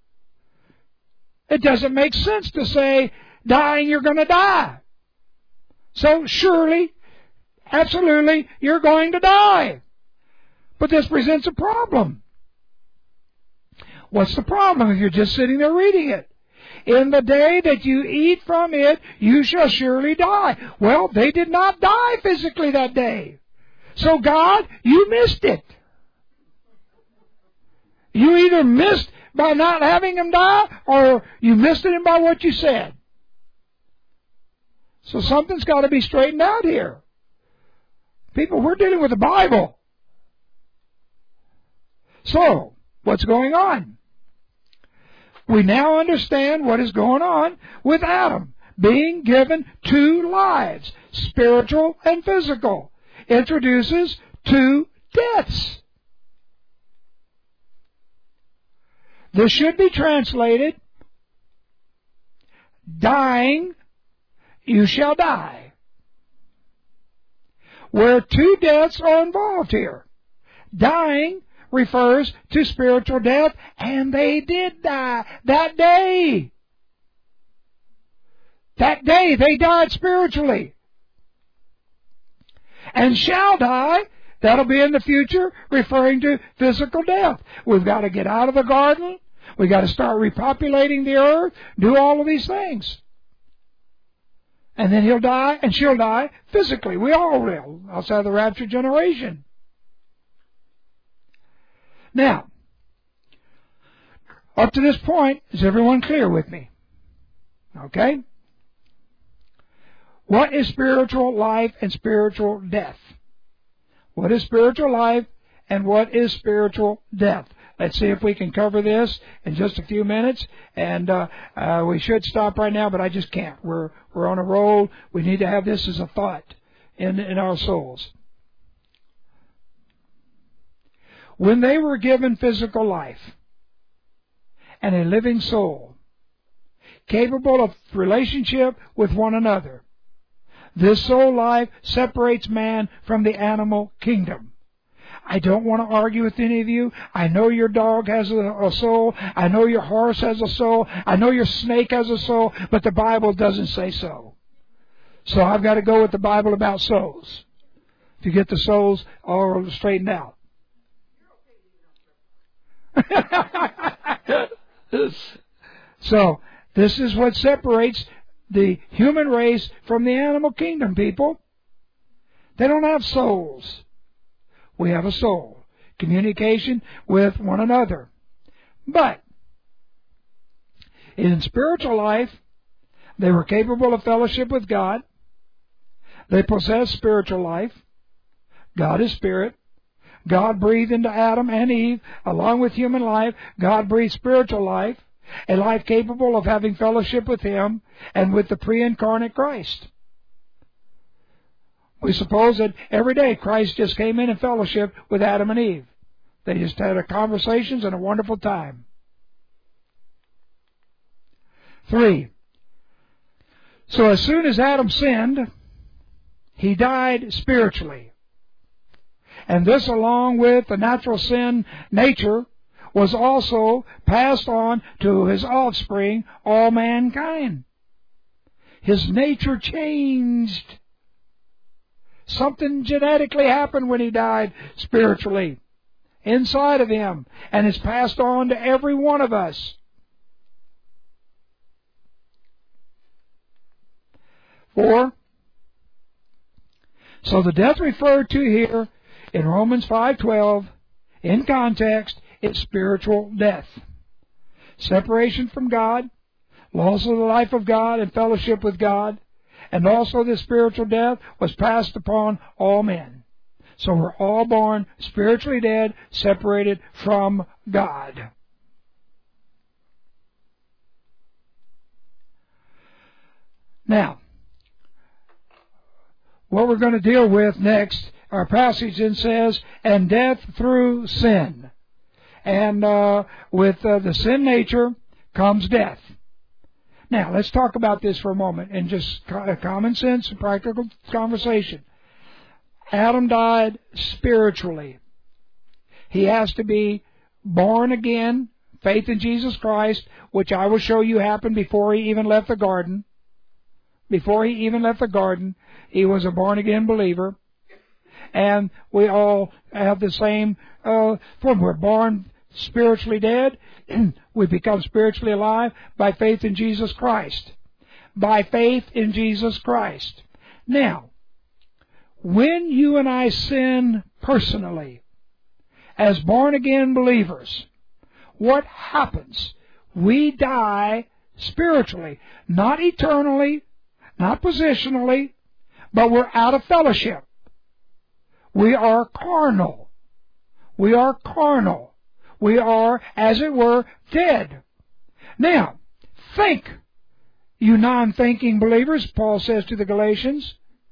It doesn't make sense to say, dying, you're going to die. So surely, absolutely, you're going to die. But this presents a problem. What's the problem if you're just sitting there reading it? In the day that you eat from it, you shall surely die. Well, they did not die physically that day. So God, you missed it. You either missed by not having them die, or you missed it by what you said. So something's got to be straightened out here. People, we're dealing with the Bible. So, what's going on? We now understand what is going on with Adam being given two lives, spiritual and physical. Introduces two deaths. This should be translated, dying, you shall die. Where two deaths are involved here. Dying refers to spiritual death, and they did die that day. That day they died spiritually. And shall die, that'll be in the future, referring to physical death. We've got to get out of the garden. We've got to start repopulating the earth, do all of these things. And then he'll die, and she'll die physically. We all will, outside the rapture generation. Now, up to this point, is everyone clear with me? Okay? What is spiritual life and spiritual death? What is spiritual life and what is spiritual death? Let's see if we can cover this in just a few minutes. And uh, uh, we should stop right now, but I just can't. We're we're on a roll. We need to have this as a thought in, in our souls. When they were given physical life and a living soul, capable of relationship with one another, this soul life separates man from the animal kingdom. I don't want to argue with any of you. I know your dog has a, a soul. I know your horse has a soul. I know your snake has a soul, but the Bible doesn't say so. So I've got to go with the Bible about souls to get the souls all straightened out. So, this is what separates the human race from the animal kingdom, people. They don't have souls. We have a soul. Communication with one another. But, in spiritual life, they were capable of fellowship with God. They possess spiritual life. God is spirit. God breathed into Adam and Eve, along with human life. God breathed spiritual life, a life capable of having fellowship with Him and with the pre-incarnate Christ. We suppose that every day Christ just came in and fellowship with Adam and Eve. They just had a conversations and a wonderful time. Three. So as soon as Adam sinned, he died spiritually. And this, along with the natural sin nature, was also passed on to his offspring, all mankind. His nature changed. Something genetically happened when he died spiritually inside of him, and it's passed on to every one of us. Four. So the death referred to here in Romans five twelve, in context, it's spiritual death. Separation from God, loss of the life of God and fellowship with God, and also this spiritual death was passed upon all men. So we're all born spiritually dead, separated from God. Now, what we're going to deal with next, our passage then says, and death through sin. And uh, with uh, the sin nature comes death. Now, let's talk about this for a moment in just common sense and practical conversation. Adam died spiritually. He has to be born again, faith in Jesus Christ, which I will show you happened before he even left the garden. Before he even left the garden, he was a born-again believer. And we all have the same uh, form. We're born spiritually dead. We become spiritually alive by faith in Jesus Christ. By faith in Jesus Christ. Now, when you and I sin personally, as born-again believers, what happens? We die spiritually, not eternally, not positionally, but we're out of fellowship. We are carnal. We are carnal. We are, as it were, dead. Now, think, you non-thinking believers, Paul says to the Galatians.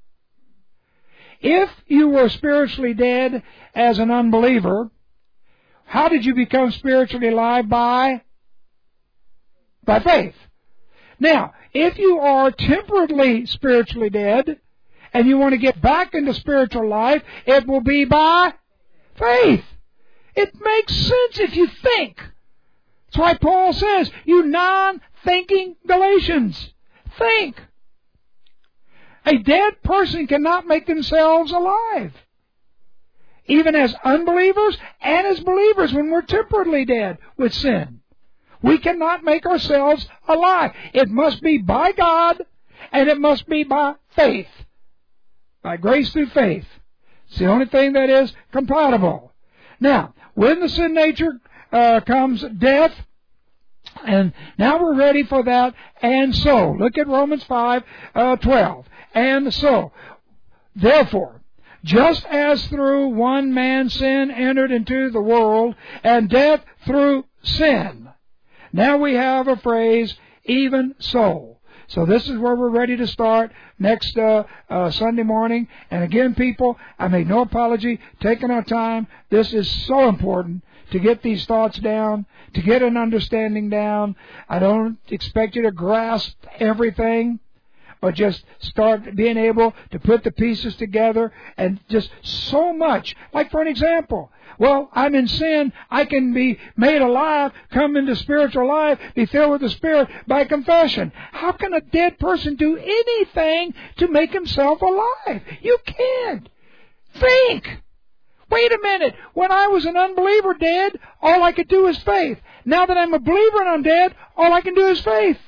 If you were spiritually dead as an unbeliever, how did you become spiritually alive? By? By faith. Now, if you are temporarily spiritually dead, and you want to get back into spiritual life, it will be by faith. It makes sense if you think. That's why Paul says, you non-thinking Galatians, think. A dead person cannot make themselves alive. Even as unbelievers and as believers when we're temporarily dead with sin. We cannot make ourselves alive. It must be by God, and it must be by faith. By grace through faith. It's the only thing that is compatible. Now, when the sin nature uh, comes death, and now we're ready for that, and so. Look at Romans five twelve. And so, therefore, just as through one man sin entered into the world, and death through sin. Now we have a phrase, even so. So this is where we're ready to start next uh, uh, Sunday morning. And again, people, I make no apology, taking our time. This is so important to get these thoughts down, to get an understanding down. I don't expect you to grasp everything, or just start being able to put the pieces together, and just so much. Like for an example, well, I'm in sin. I can be made alive, come into spiritual life, be filled with the Spirit by confession. How can a dead person do anything to make himself alive? You can't. Think. Wait a minute. When I was an unbeliever dead, all I could do is faith. Now that I'm a believer and I'm dead, all I can do is faith.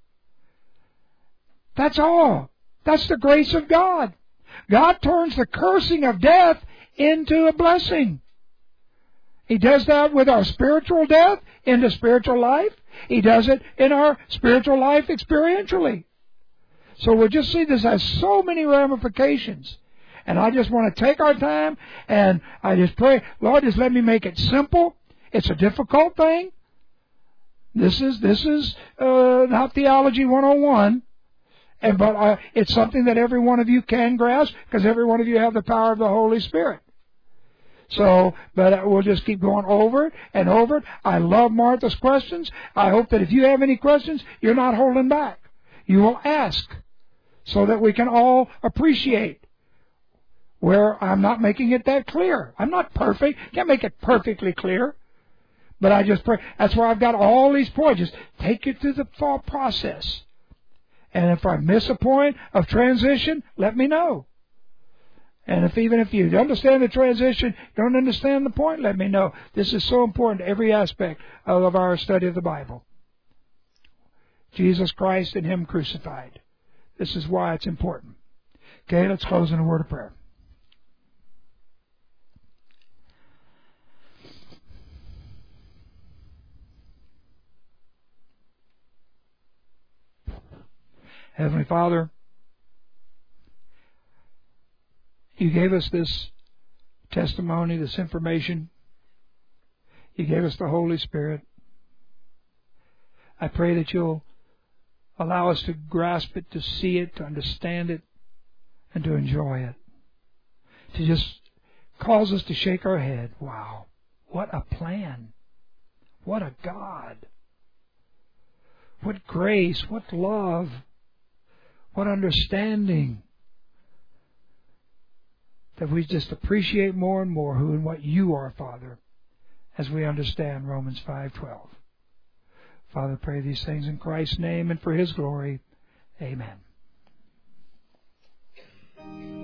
That's all. That's the grace of God. God turns the cursing of death into a blessing. He does that with our spiritual death into spiritual life. He does it in our spiritual life experientially. So we'll just see this has so many ramifications. And I just want to take our time, and I just pray, Lord, just let me make it simple. It's a difficult thing. This is this is uh, not Theology one oh one, and but uh, it's something that every one of you can grasp, because every one of you have the power of the Holy Spirit. So, but we'll just keep going over it and over it. I love Martha's questions. I hope that if you have any questions, you're not holding back. You will ask, so that we can all appreciate where I'm not making it that clear. I'm not perfect. Can't make it perfectly clear. But I just pray. That's why I've got all these points. Just take it through the thought process. And if I miss a point of transition, let me know. And if even if you understand the transition, don't understand the point, let me know. This is so important to every aspect of our study of the Bible. Jesus Christ and Him crucified. This is why it's important. Okay, let's close in a word of prayer. Heavenly Father, You gave us this testimony, this information. You gave us the Holy Spirit. I pray that You'll allow us to grasp it, to see it, to understand it, and to enjoy it. To just cause us to shake our head. Wow, what a plan. What a God. What grace, what love, what understanding. That we just appreciate more and more who and what You are, Father, as we understand Romans five twelve. Father, pray these things in Christ's name and for His glory. Amen.